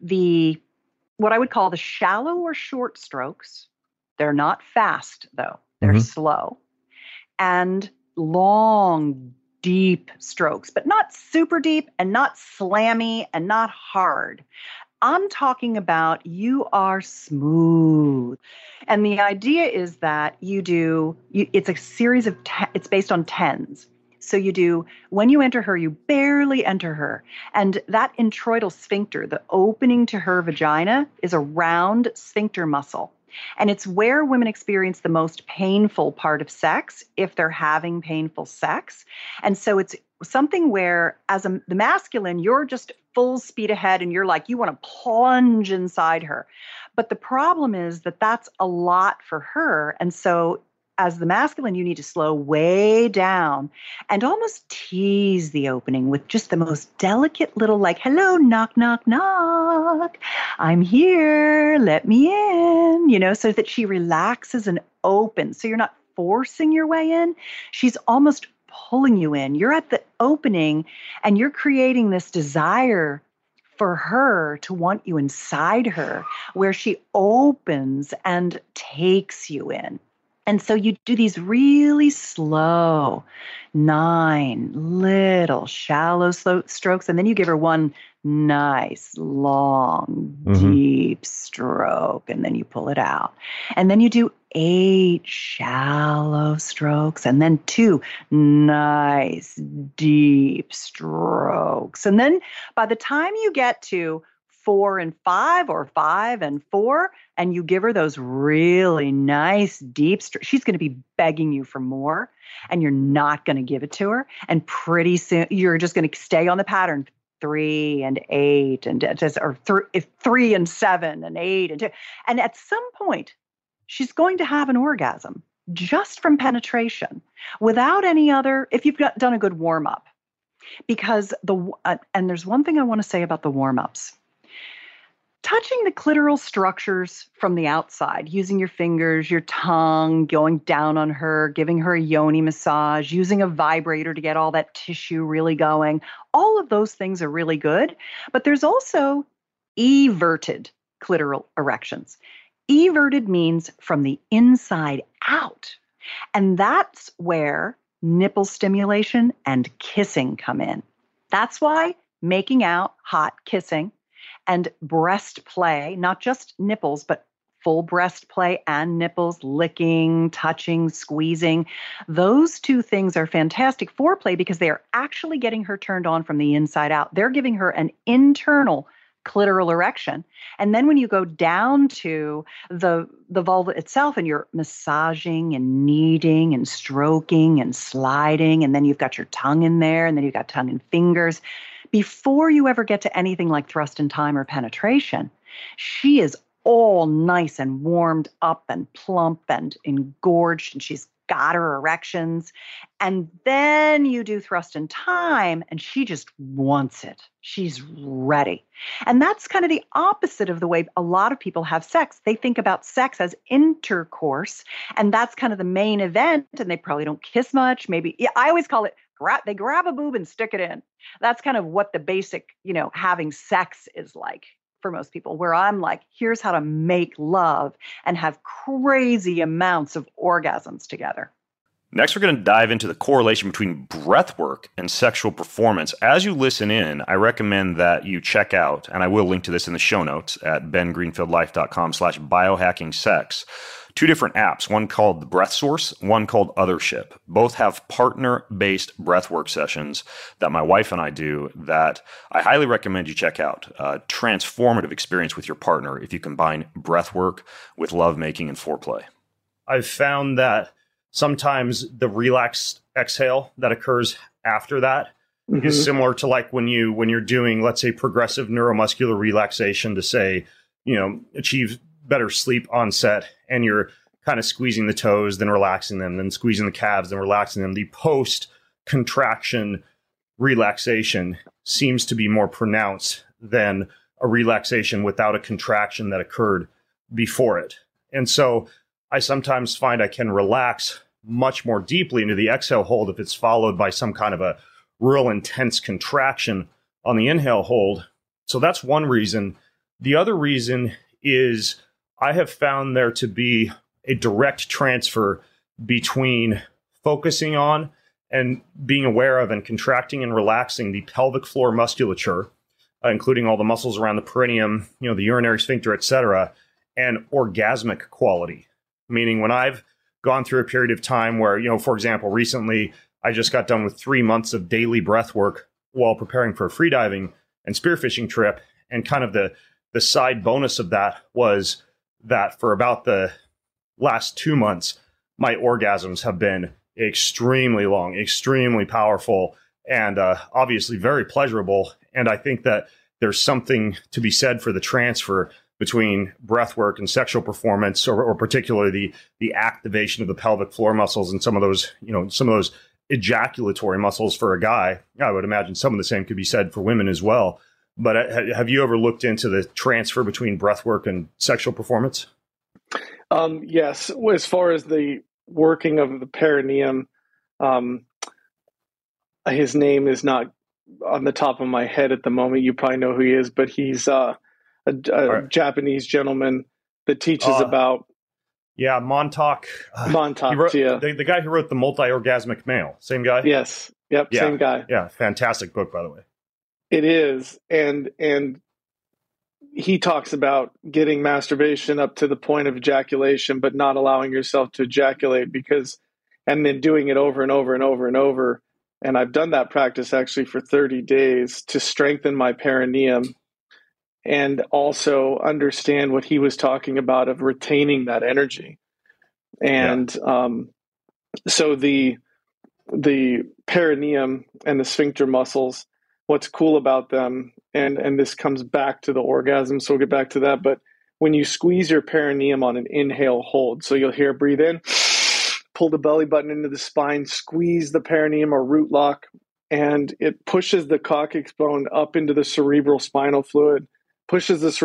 what I would call the shallow or short strokes. They're not fast, though. They're slow. And long, deep strokes, but not super deep and not slammy and not hard. I'm talking about you are smooth. And the idea is that it's a series of, it's based on tens. So you do, when you enter her, you barely enter her. And that introital sphincter, the opening to her vagina, is a round sphincter muscle. And it's where women experience the most painful part of sex if they're having painful sex. And so it's something where, as the masculine, you're just full speed ahead and you're like, you want to plunge inside her. But the problem is that that's a lot for her. And so as the masculine, you need to slow way down and almost tease the opening with just the most delicate little, like, hello, knock, knock, knock. I'm here. Let me in, so that she relaxes and opens. So you're not forcing your way in. She's almost pulling you in. You're at the opening and you're creating this desire for her to want you inside her, where she opens and takes you in. And so you do these really slow 9 little shallow slow strokes, and then you give her one nice long deep stroke, and then you pull it out. And then you do 8 shallow strokes, and then 2 nice deep strokes. And then by the time you get to 4 and 5 or 5 and 4, and you give her those really nice deep she's going to be begging you for more, and you're not going to give it to her. And pretty soon you're just going to stay on the pattern 3 and 8 and or 3 and 7 and 8 and 2. And at some point, she's going to have an orgasm just from penetration without any other, if you've done a good warm up. Because and there's one thing I want to say about the warm ups. Touching the clitoral structures from the outside, using your fingers, your tongue, going down on her, giving her a yoni massage, using a vibrator to get all that tissue really going. All of those things are really good. But there's also everted clitoral erections. Everted means from the inside out. And that's where nipple stimulation and kissing come in. That's why making out, hot kissing, and breast play, not just nipples, but full breast play and nipples, licking, touching, squeezing. Those two things are fantastic foreplay because they are actually getting her turned on from the inside out. They're giving her an internal clitoral erection. And then when you go down to the vulva itself and you're massaging and kneading and stroking and sliding, and then you've got your tongue in there, and then you've got tongue and fingers, before you ever get to anything like thrust and time or penetration, she is all nice and warmed up and plump and engorged, and she's got her erections. And then you do thrust and time, and she just wants it. She's ready. And that's kind of the opposite of the way a lot of people have sex. They think about sex as intercourse, and that's kind of the main event, and they probably don't kiss much. Maybe, I always call it, they grab a boob and stick it in. That's kind of what the basic, having sex is like for most people, where I'm like, here's how to make love and have crazy amounts of orgasms together. Next, we're going to dive into the correlation between breath work and sexual performance. As you listen in, I recommend that you check out, and I will link to this in the show notes at bengreenfieldlife.com/biohackingsex, 2 different apps, one called The Breath Source, one called Othership. Both have partner-based breathwork sessions that my wife and I do that I highly recommend you check out. A transformative experience with your partner if you combine breathwork with lovemaking and foreplay. I've found that sometimes the relaxed exhale that occurs after that is similar to like when you're doing, let's say, progressive neuromuscular relaxation to say, achieve better sleep onset, and you're kind of squeezing the toes, then relaxing them, then squeezing the calves, then relaxing them. The post-contraction relaxation seems to be more pronounced than a relaxation without a contraction that occurred before it. And so I sometimes find I can relax much more deeply into the exhale hold if it's followed by some kind of a real intense contraction on the inhale hold. So that's one reason. The other reason is I have found there to be a direct transfer between focusing on and being aware of and contracting and relaxing the pelvic floor musculature, including all the muscles around the perineum, the urinary sphincter, etc., and orgasmic quality. Meaning when I've gone through a period of time where, for example, recently I just got done with 3 months of daily breath work while preparing for a freediving and spearfishing trip. And kind of the side bonus of that was that for about the last 2 months, my orgasms have been extremely long, extremely powerful, and obviously very pleasurable. And I think that there's something to be said for the transfer between breath work and sexual performance, or particularly the activation of the pelvic floor muscles and some of those ejaculatory muscles for a guy. I would imagine some of the same could be said for women as well. But have you ever looked into the transfer between breath work and sexual performance? Yes. As far as the working of the perineum, his name is not on the top of my head at the moment. You probably know who he is, but he's a right. Japanese gentleman that teaches about. Yeah, Montauk. Montauk, yeah. The guy who wrote The Multi-Orgasmic Male. Same guy? Yes. Yep, yeah. Same guy. Yeah, fantastic book, by the way. It is. And he talks about getting masturbation up to the point of ejaculation, but not allowing yourself to ejaculate and then doing it over and over and over and over. And I've done that practice actually for 30 days to strengthen my perineum and also understand what he was talking about of retaining that energy. And so the perineum and the sphincter muscles what's cool about them, and this comes back to the orgasm, so we'll get back to that. But when you squeeze your perineum on an inhale hold, so you'll hear breathe in, pull the belly button into the spine, squeeze the perineum or root lock, and it pushes the coccyx bone up into the cerebral spinal fluid, pushes the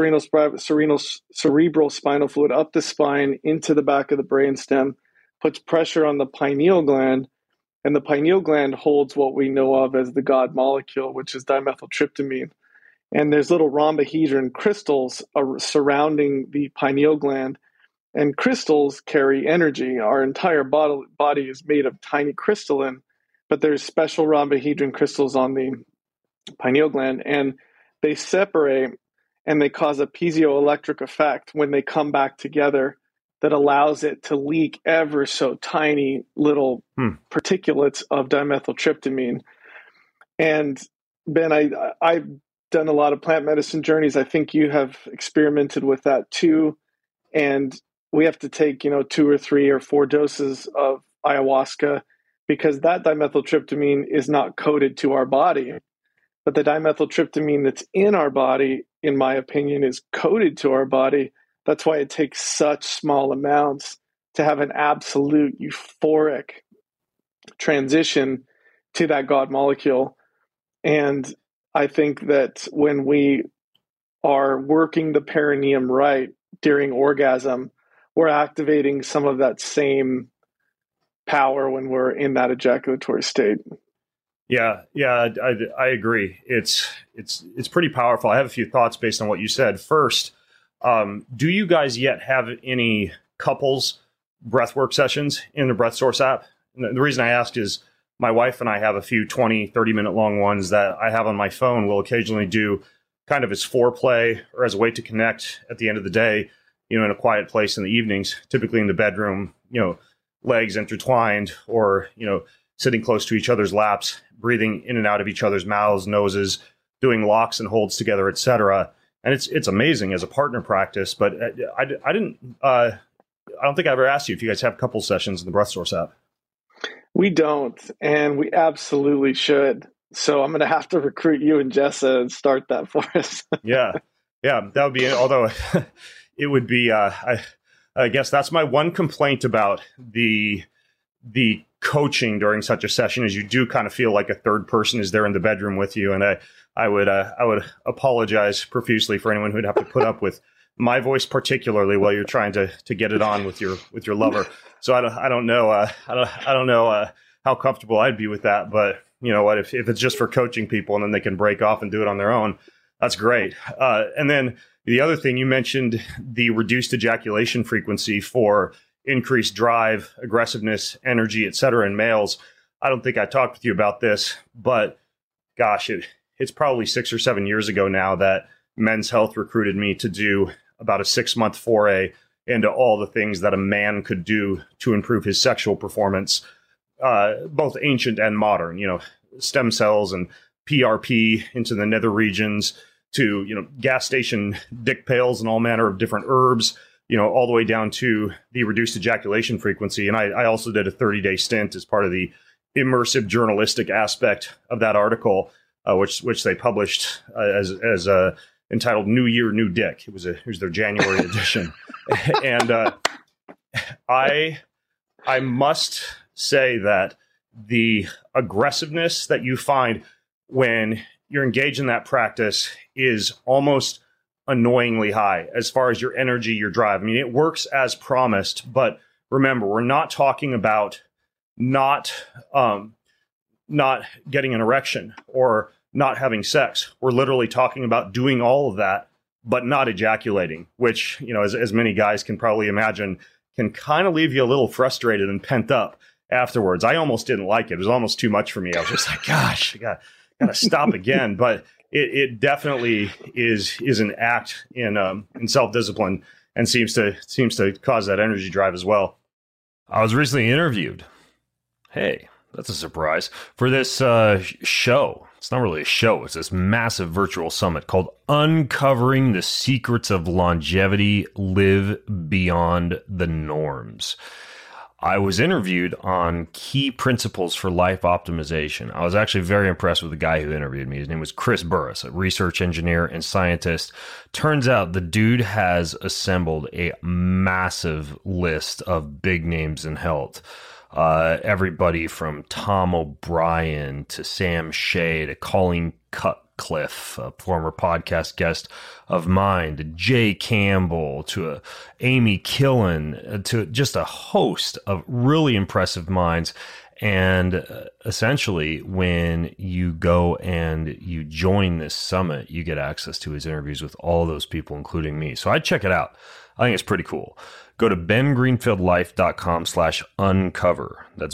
cerebral spinal fluid up the spine into the back of the brainstem, puts pressure on the pineal gland, and the pineal gland holds what we know of as the God molecule, which is dimethyltryptamine. And there's little rhombohedron crystals surrounding the pineal gland, and crystals carry energy. Our entire body is made of tiny crystalline, but there's special rhombohedron crystals on the pineal gland, and they separate and they cause a piezoelectric effect when they come back together that allows it to leak ever so tiny little particulates of dimethyltryptamine. And Ben, I've done a lot of plant medicine journeys. I think you have experimented with that too. And we have to take, 2 or 3 or 4 doses of ayahuasca because that dimethyltryptamine is not coded to our body. But the dimethyltryptamine that's in our body, in my opinion, is coded to our body. That's why it takes such small amounts to have an absolute euphoric transition to that God molecule. And I think that when we are working the perineum right during orgasm, we're activating some of that same power when we're in that ejaculatory state. Yeah, I agree. It's pretty powerful. I have a few thoughts based on what you said. First, do you guys yet have any couples breathwork sessions in the BreathSource app? And the reason I ask is my wife and I have a few 20, 30-minute long ones that I have on my phone. We'll occasionally do kind of as foreplay or as a way to connect at the end of the day, in a quiet place in the evenings, typically in the bedroom, legs intertwined or, sitting close to each other's laps, breathing in and out of each other's mouths, noses, doing locks and holds together, etc. And it's amazing as a partner practice. But I don't think I ever asked you if you guys have couple sessions in the BreathSource app. We don't, and we absolutely should. So I'm going to have to recruit you and Jessa and start that for us. Yeah, that would be. Although it would be, I guess that's my one complaint about the coaching during such a session is you do kind of feel like a third person is there in the bedroom with you. And I would apologize profusely for anyone who'd have to put up with my voice, particularly while you're trying to get it on with your lover. So I don't know how comfortable I'd be with that. But you know what, if it's just for coaching people and then they can break off and do it on their own, that's great. And then the other thing you mentioned, the reduced ejaculation frequency for increased drive, aggressiveness, energy, et cetera, in males. I don't think I talked with you about this, but gosh, it's probably 6 or 7 years ago now that Men's Health recruited me to do about a 6-month foray into all the things that a man could do to improve his sexual performance, both ancient and modern, stem cells and PRP into the nether regions to, gas station dick pails and all manner of different herbs, all the way down to the reduced ejaculation frequency. And I also did a 30-day stint as part of the immersive journalistic aspect of that article, which they published as entitled "New Year, New Dick." It was their January edition, and I must say that the aggressiveness that you find when you're engaged in that practice is almost annoyingly high as far as your energy, your drive. I mean, it works as promised, but remember, we're not talking about not getting an erection or not having sex. We're literally talking about doing all of that, but not ejaculating, which, as many guys can probably imagine, can kind of leave you a little frustrated and pent up afterwards. I almost didn't like it. It was almost too much for me. I was just like, gosh, I gotta stop again. But it definitely is an act in self-discipline and seems to cause that energy drive as well. I was recently interviewed. Hey, that's a surprise. For this show. It's not really a show. It's this massive virtual summit called Uncovering the Secrets of Longevity, Live Beyond the Norms. I was interviewed on key principles for life optimization. I was actually very impressed with the guy who interviewed me. His name was Chris Burris, a research engineer and scientist. Turns out the dude has assembled a massive list of big names in health. Everybody from Tom O'Brien to Sam Shea to Colleen Cutcliffe, a former podcast guest of mine, to Jay Campbell, to Amy Killen, to just a host of really impressive minds. And essentially, when you go and you join this summit, you get access to his interviews with all those people, including me. So I'd check it out. I think it's pretty cool. Go to bengreenfieldlife.com/uncover. That's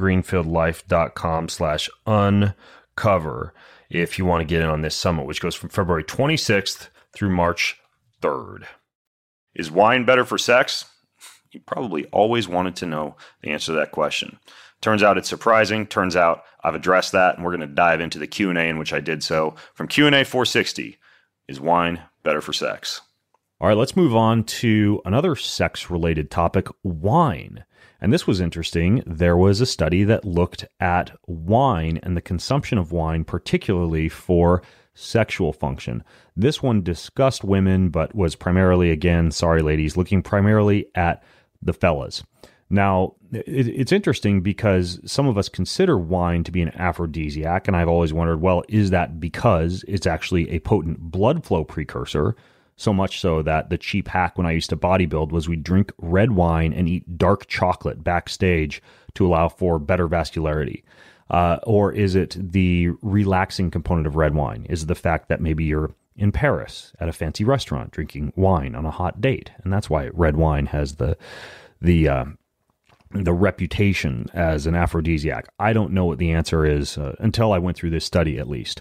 bengreenfieldlife.com/uncover if you want to get in on this summit, which goes from February 26th through March 3rd. Is wine better for sex? You probably always wanted to know the answer to that question. Turns out it's surprising. Turns out I've addressed that, and we're going to dive into the Q&A in which I did so. From Q&A 460, is wine better for sex? All right, let's move on to another sex-related topic, wine. And this was interesting. There was a study that looked at wine and the consumption of wine, particularly for sexual function. This one discussed women, but was primarily, again, sorry ladies, looking primarily at the fellas. Now, it's interesting because some of us consider wine to be an aphrodisiac, and I've always wondered, well, is that because it's actually a potent blood flow precursor? So much so that the cheap hack when I used to bodybuild was we'd drink red wine and eat dark chocolate backstage to allow for better vascularity. Or is it the relaxing component of red wine? Is it the fact that maybe you're in Paris at a fancy restaurant drinking wine on a hot date, and that's why red wine has the reputation as an aphrodisiac? I don't know what the answer is until I went through this study, at least.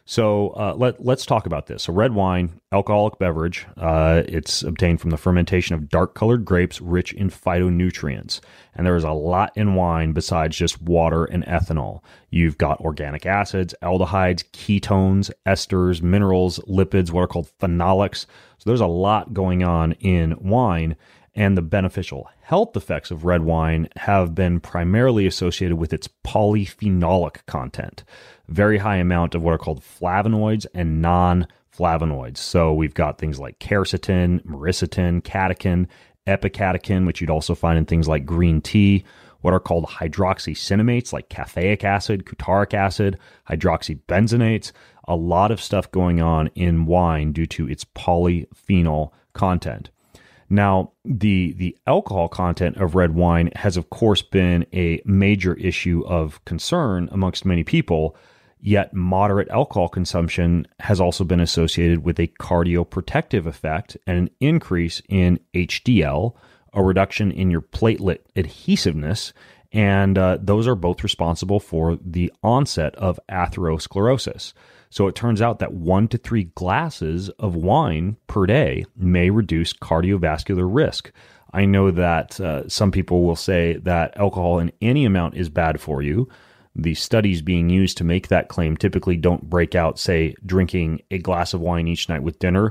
So let's talk about this. So red wine, alcoholic beverage, it's obtained from the fermentation of dark-colored grapes rich in phytonutrients. And there is a lot in wine besides just water and ethanol. You've got organic acids, aldehydes, ketones, esters, minerals, lipids, what are called phenolics. So there's a lot going on in wine. And the beneficial health effects of red wine have been primarily associated with its polyphenolic content. Very high amount of what are called flavonoids and non-flavonoids. So we've got things like quercetin, myricetin, catechin, epicatechin, which you'd also find in things like green tea, what are called hydroxycinemates like caffeic acid, glutaric acid, hydroxybenzonates. A lot of stuff going on in wine due to its polyphenol content. Now, the alcohol content of red wine has, of course, been a major issue of concern amongst many people, yet moderate alcohol consumption has also been associated with a cardioprotective effect and an increase in HDL, a reduction in your platelet adhesiveness, and those are both responsible for the onset of atherosclerosis. So it turns out that 1 to 3 glasses of wine per day may reduce cardiovascular risk. I know that some people will say that alcohol in any amount is bad for you. The studies being used to make that claim typically don't break out, say, drinking a glass of wine each night with dinner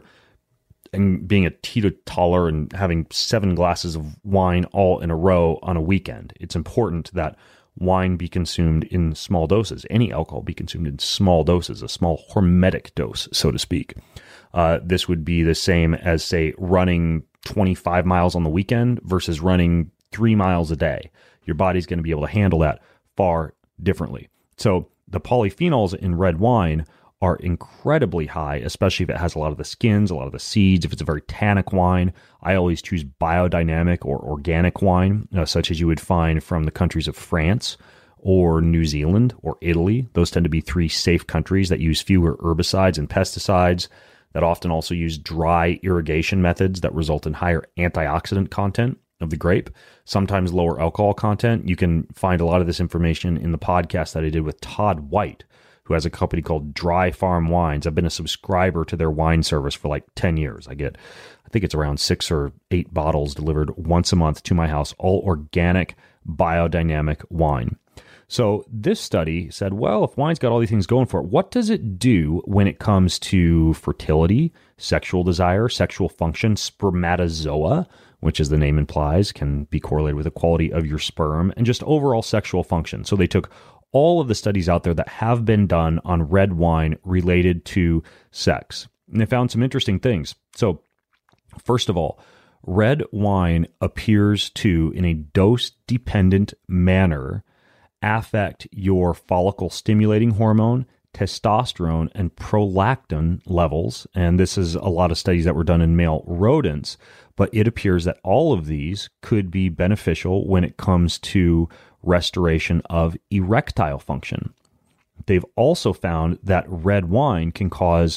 and being a teetotaler and having 7 glasses of wine all in a row on a weekend. It's important that wine be consumed in small doses. Any alcohol be consumed in small doses, a small hormetic dose, so to speak. This would be the same as, say, running 25 miles on the weekend versus running 3 miles a day. Your body's going to be able to handle that far differently. So the polyphenols in red wine are incredibly high, especially if it has a lot of the skins, a lot of the seeds. If it's a very tannic wine, I always choose biodynamic or organic wine, such as you would find from the countries of France or New Zealand or Italy. Those tend to be 3 safe countries that use fewer herbicides and pesticides, that often also use dry irrigation methods that result in higher antioxidant content of the grape, sometimes lower alcohol content. You can find a lot of this information in the podcast that I did with Todd White, who has a company called Dry Farm Wines. I've been a subscriber to their wine service for like 10 years. I think it's around 6 or 8 bottles delivered once a month to my house, all organic, biodynamic wine. So this study said, well, if wine's got all these things going for it, what does it do when it comes to fertility, sexual desire, sexual function, spermatozoa, which as the name implies, can be correlated with the quality of your sperm, and just overall sexual function. So they took all of the studies out there that have been done on red wine related to sex, and they found some interesting things. So first of all, red wine appears to, in a dose-dependent manner, affect your follicle-stimulating hormone, testosterone, and prolactin levels. And this is a lot of studies that were done in male rodents, but it appears that all of these could be beneficial when it comes to restoration of erectile function. They've also found that red wine can cause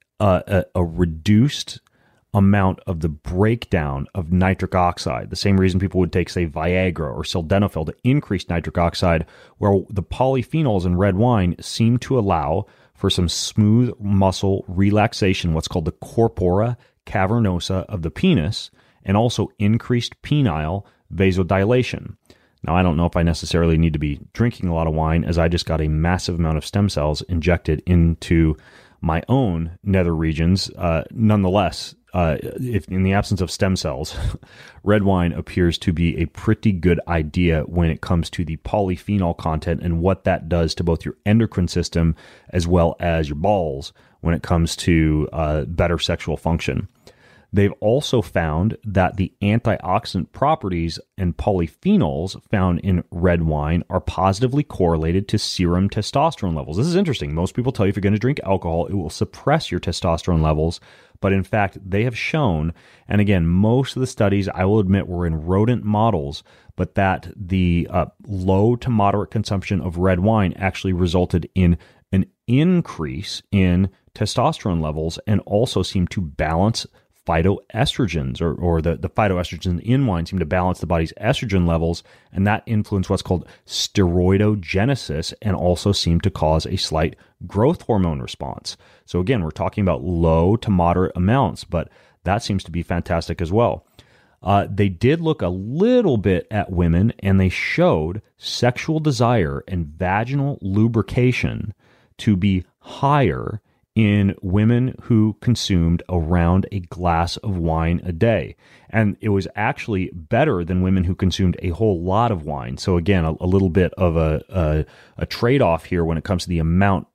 a reduced amount of the breakdown of nitric oxide, the same reason people would take, say, Viagra or sildenafil to increase nitric oxide, where the polyphenols in red wine seem to allow for some smooth muscle relaxation, what's called the corpora cavernosa of the penis, and also increased penile vasodilation. Now, I don't know if I necessarily need to be drinking a lot of wine, as I just got a massive amount of stem cells injected into my own nether regions. Nonetheless, if in the absence of stem cells, red wine appears to be a pretty good idea when it comes to the polyphenol content and what that does to both your endocrine system as well as your balls when it comes to better sexual function. They've also found that the antioxidant properties and polyphenols found in red wine are positively correlated to serum testosterone levels. This is interesting. Most people tell you if you're going to drink alcohol, it will suppress your testosterone levels. But in fact, they have shown, and again, most of the studies, I will admit, were in rodent models, but that the low to moderate consumption of red wine actually resulted in an increase in testosterone levels and also seemed to balance phytoestrogens, or the phytoestrogens in wine seem to balance the body's estrogen levels, and that influence what's called steroidogenesis and also seem to cause a slight growth hormone response. So again, we're talking about low to moderate amounts, but that seems to be fantastic as well. They did look a little bit at women, and they showed sexual desire and vaginal lubrication to be higher in women who consumed around a glass of wine a day. And it was actually better than women who consumed a whole lot of wine. So again, a little bit of a trade-off here when it comes to the amount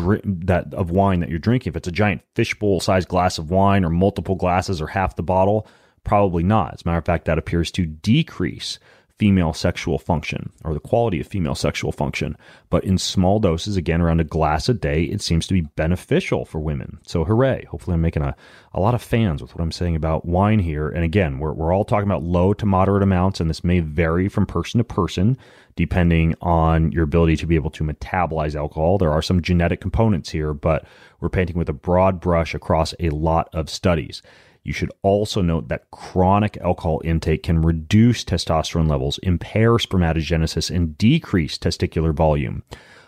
of wine that you're drinking. If it's a giant fishbowl-sized glass of wine or multiple glasses or half the bottle, probably not. As a matter of fact, that appears to decrease female sexual function or the quality of female sexual function. But in small doses, again, around a glass a day, it seems to be beneficial for women. So hooray. Hopefully I'm making a lot of fans with what I'm saying about wine here. And again, we're all talking about low to moderate amounts, and this may vary from person to person depending on your ability to be able to metabolize alcohol. There are some genetic components here, but we're painting with a broad brush across a lot of studies. You should also note that chronic alcohol intake can reduce testosterone levels, impair spermatogenesis, and decrease testicular volume.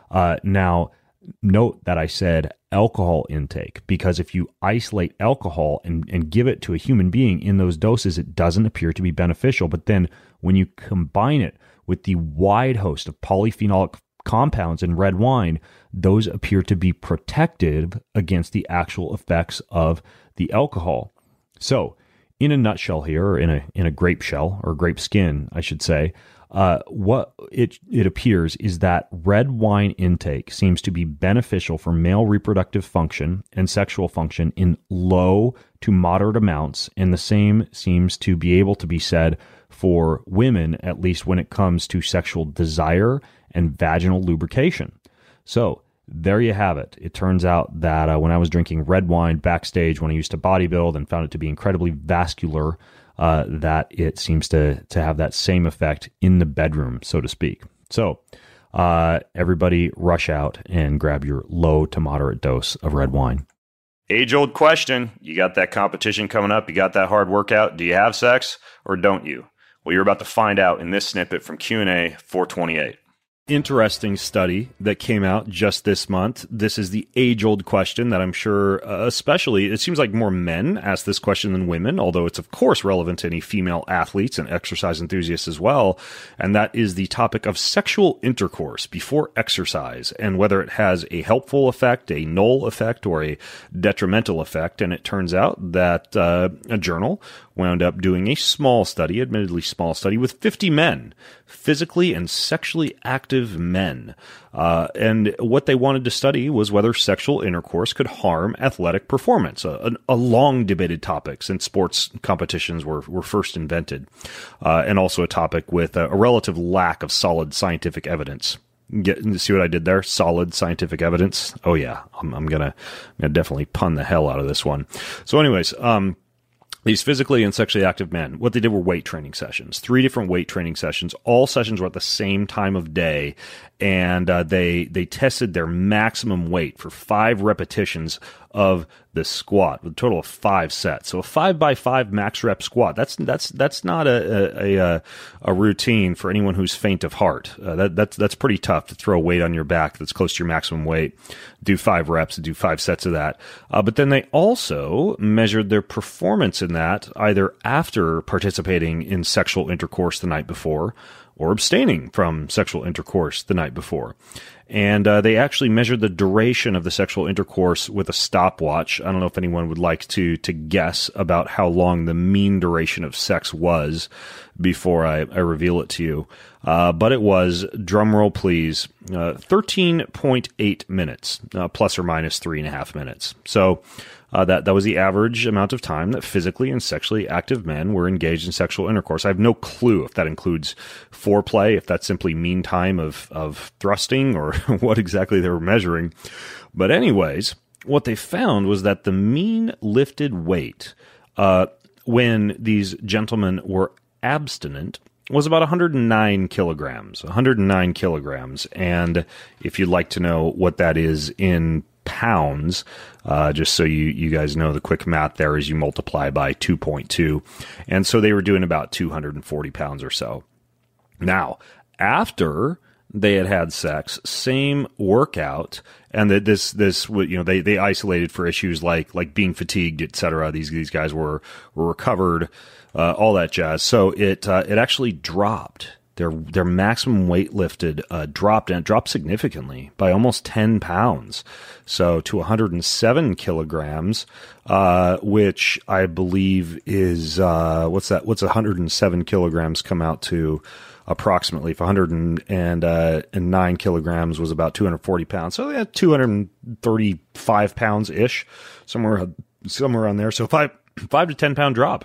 Now, note that I said alcohol intake, because if you isolate alcohol and give it to a human being in those doses, it doesn't appear to be beneficial. But then when you combine it with the wide host of polyphenolic compounds in red wine, those appear to be protective against the actual effects of the alcohol. So, in a nutshell here, or in a grape shell, or grape skin, I should say, what it appears is that red wine intake seems to be beneficial for male reproductive function and sexual function in low to moderate amounts, and the same seems to be able to be said for women, at least when it comes to sexual desire and vaginal lubrication. So, there you have it. It turns out that when I was drinking red wine backstage when I used to bodybuild and found it to be incredibly vascular, that it seems to have that same effect in the bedroom, so to speak. So everybody rush out and grab your low to moderate dose of red wine. Age-old question. You got that competition coming up. You got that hard workout. Do you have sex or don't you? Well, you're about to find out in this snippet from Q&A 428. Interesting study that came out just this month. This is the age-old question that I'm sure, especially, it seems like more men ask this question than women, although it's of course relevant to any female athletes and exercise enthusiasts as well. And that is the topic of sexual intercourse before exercise and whether it has a helpful effect, a null effect, or a detrimental effect. And it turns out that a journal wound up doing a small study, admittedly small study, with 50 men, physically and sexually active men. And what they wanted to study was whether sexual intercourse could harm athletic performance, a long debated topic since sports competitions were first invented, and also a topic with a relative lack of solid scientific evidence. See what I did there? Solid scientific evidence. Oh yeah, I'm gonna definitely pun the hell out of this one. So anyways, these physically and sexually active men, what they did were weight training sessions, 3 different weight training sessions. All sessions were at the same time of day, and they tested their maximum weight for 5 repetitions of the squat, with a total of 5 sets. So a 5x5 max rep squat. That's not a routine for anyone who's faint of heart. That's pretty tough to throw weight on your back that's close to your maximum weight. Do 5 reps, do 5 sets of that. But then they also measured their performance in that either after participating in sexual intercourse the night before or abstaining from sexual intercourse the night before. And they actually measured the duration of the sexual intercourse with a stopwatch. I don't know if anyone would like to guess about how long the mean duration of sex was before I reveal it to you. But it was, drumroll please, 13.8 minutes, plus or minus 3.5 minutes. So that was the average amount of time that physically and sexually active men were engaged in sexual intercourse. I have no clue if that includes foreplay, if that's simply mean time of thrusting, or what exactly they were measuring. But anyways, what they found was that the mean lifted weight when these gentlemen were abstinent was about 109 kilograms. 109 kilograms. And if you'd like to know what that is in pounds, just so you guys know, the quick math there is you multiply by 2.2. And so they were doing about 240 pounds or so. Now, after they had sex, same workout, and that this they isolated for issues like being fatigued, etc. These guys were recovered, all that jazz. So it actually dropped. Their maximum weight lifted dropped, and it dropped significantly by almost 10 pounds. So to 107 kilograms, which I believe is, what's 107 kilograms come out to approximately? If 109 kilograms was about 240 pounds. So yeah, 235 pounds ish, somewhere on there. So 5 to 10 pound drop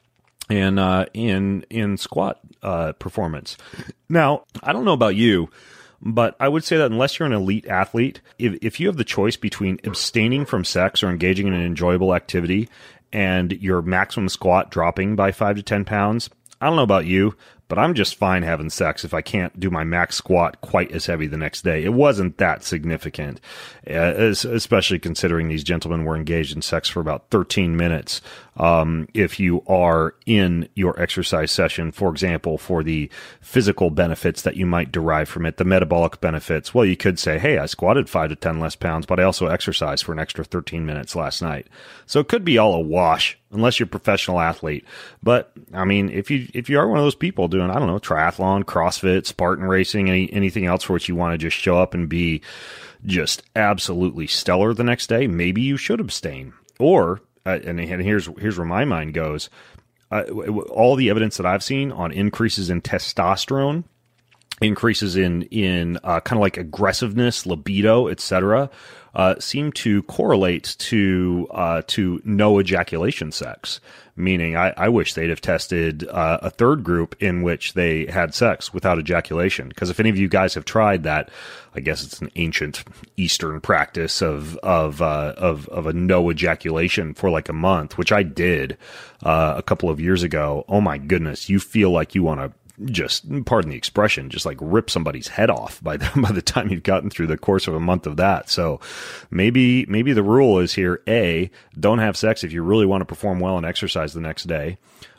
in squat performance. Now, I don't know about you, but I would say that unless you're an elite athlete, if you have the choice between abstaining from sex or engaging in an enjoyable activity and your maximum squat dropping by 5 to 10 pounds, I don't know about you, but I'm just fine having sex if I can't do my max squat quite as heavy the next day. It wasn't that significant, especially considering these gentlemen were engaged in sex for about 13 minutes. If you are in your exercise session, for example, for the physical benefits that you might derive from it, the metabolic benefits, well, you could say, hey, I squatted 5 to 10 less pounds, but I also exercised for an extra 13 minutes last night. So it could be all a wash, unless you're a professional athlete. But I mean, if you are one of those people doing, I don't know, triathlon, CrossFit, Spartan racing, anything else for which you want to just show up and be just absolutely stellar the next day, maybe you should abstain. Or, and here's where my mind goes, all the evidence that I've seen on increases in testosterone, increases in kind of like aggressiveness, libido, etc., seem to correlate to no ejaculation sex. Meaning, I wish they'd have tested a third group in which they had sex without ejaculation. Because if any of you guys have tried that, I guess it's an ancient Eastern practice of a no ejaculation for like a month, which I did a couple of years ago. Oh my goodness, you feel like you want to just, pardon the expression, just like rip somebody's head off by the time you've gotten through the course of a month of that. So maybe the rule is here, A, don't have sex if you really want to perform well and exercise the next day.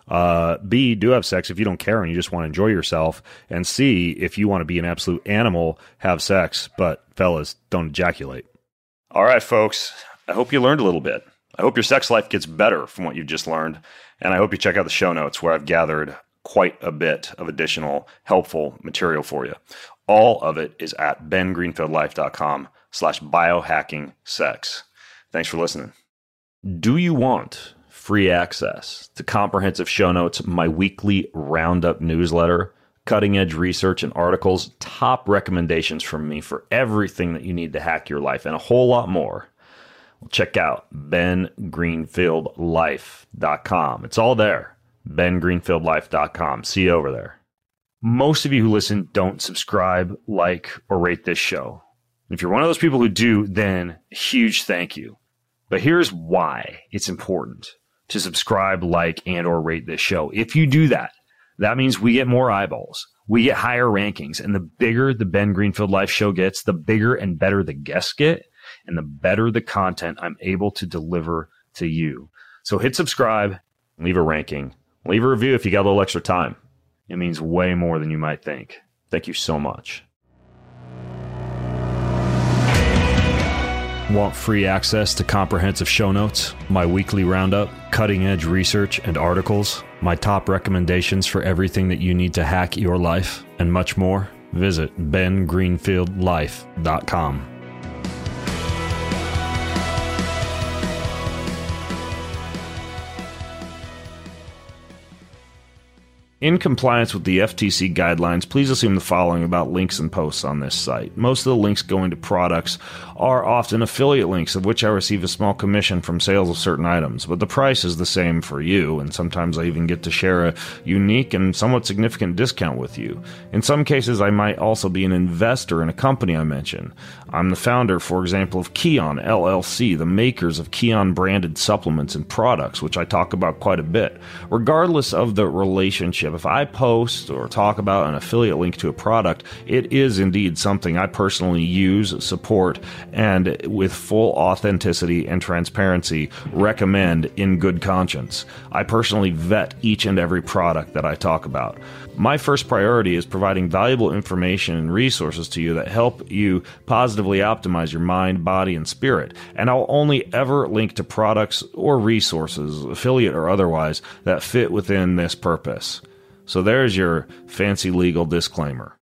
B, do have sex if you don't care and you just want to enjoy yourself. And C, if you want to be an absolute animal, have sex. But fellas, don't ejaculate. All right, folks. I hope you learned a little bit. I hope your sex life gets better from what you've just learned. And I hope you check out the show notes where I've gathered quite a bit of additional helpful material for you. All of it is at bengreenfieldlife.com/biohackingsex. Thanks for listening. Do you want free access to comprehensive show notes, my weekly roundup newsletter, cutting edge research and articles, top recommendations from me for everything that you need to hack your life, and a whole lot more? Well, check out bengreenfieldlife.com. It's all there. bengreenfieldlife.com. See you over there. Most of you who listen don't subscribe, like, or rate this show. If you're one of those people who do, then huge thank you. But here's why it's important to subscribe, like, and or rate this show. If you do that, that means we get more eyeballs. We get higher rankings. And the bigger the Ben Greenfield Life show gets, the bigger and better the guests get, and the better the content I'm able to deliver to you. So hit subscribe, leave a ranking, leave a review if you got a little extra time. It means way more than you might think. Thank you so much. Want free access to comprehensive show notes, my weekly roundup, cutting-edge research and articles, my top recommendations for everything that you need to hack your life, and much more? Visit bengreenfieldlife.com. In compliance with the FTC guidelines, please assume the following about links and posts on this site. Most of the links going to products are often affiliate links, of which I receive a small commission from sales of certain items, but the price is the same for you, and sometimes I even get to share a unique and somewhat significant discount with you. In some cases, I might also be an investor in a company I mention. I'm the founder, for example, of Kion LLC, the makers of Kion branded supplements and products, which I talk about quite a bit. Regardless of the relationship, if I post or talk about an affiliate link to a product, it is indeed something I personally use, support, and with full authenticity and transparency recommend in good conscience. I personally vet each and every product that I talk about. My first priority is providing valuable information and resources to you that help you positively optimize your mind, body, and spirit. And I'll only ever link to products or resources, affiliate or otherwise, that fit within this purpose. So there's your fancy legal disclaimer.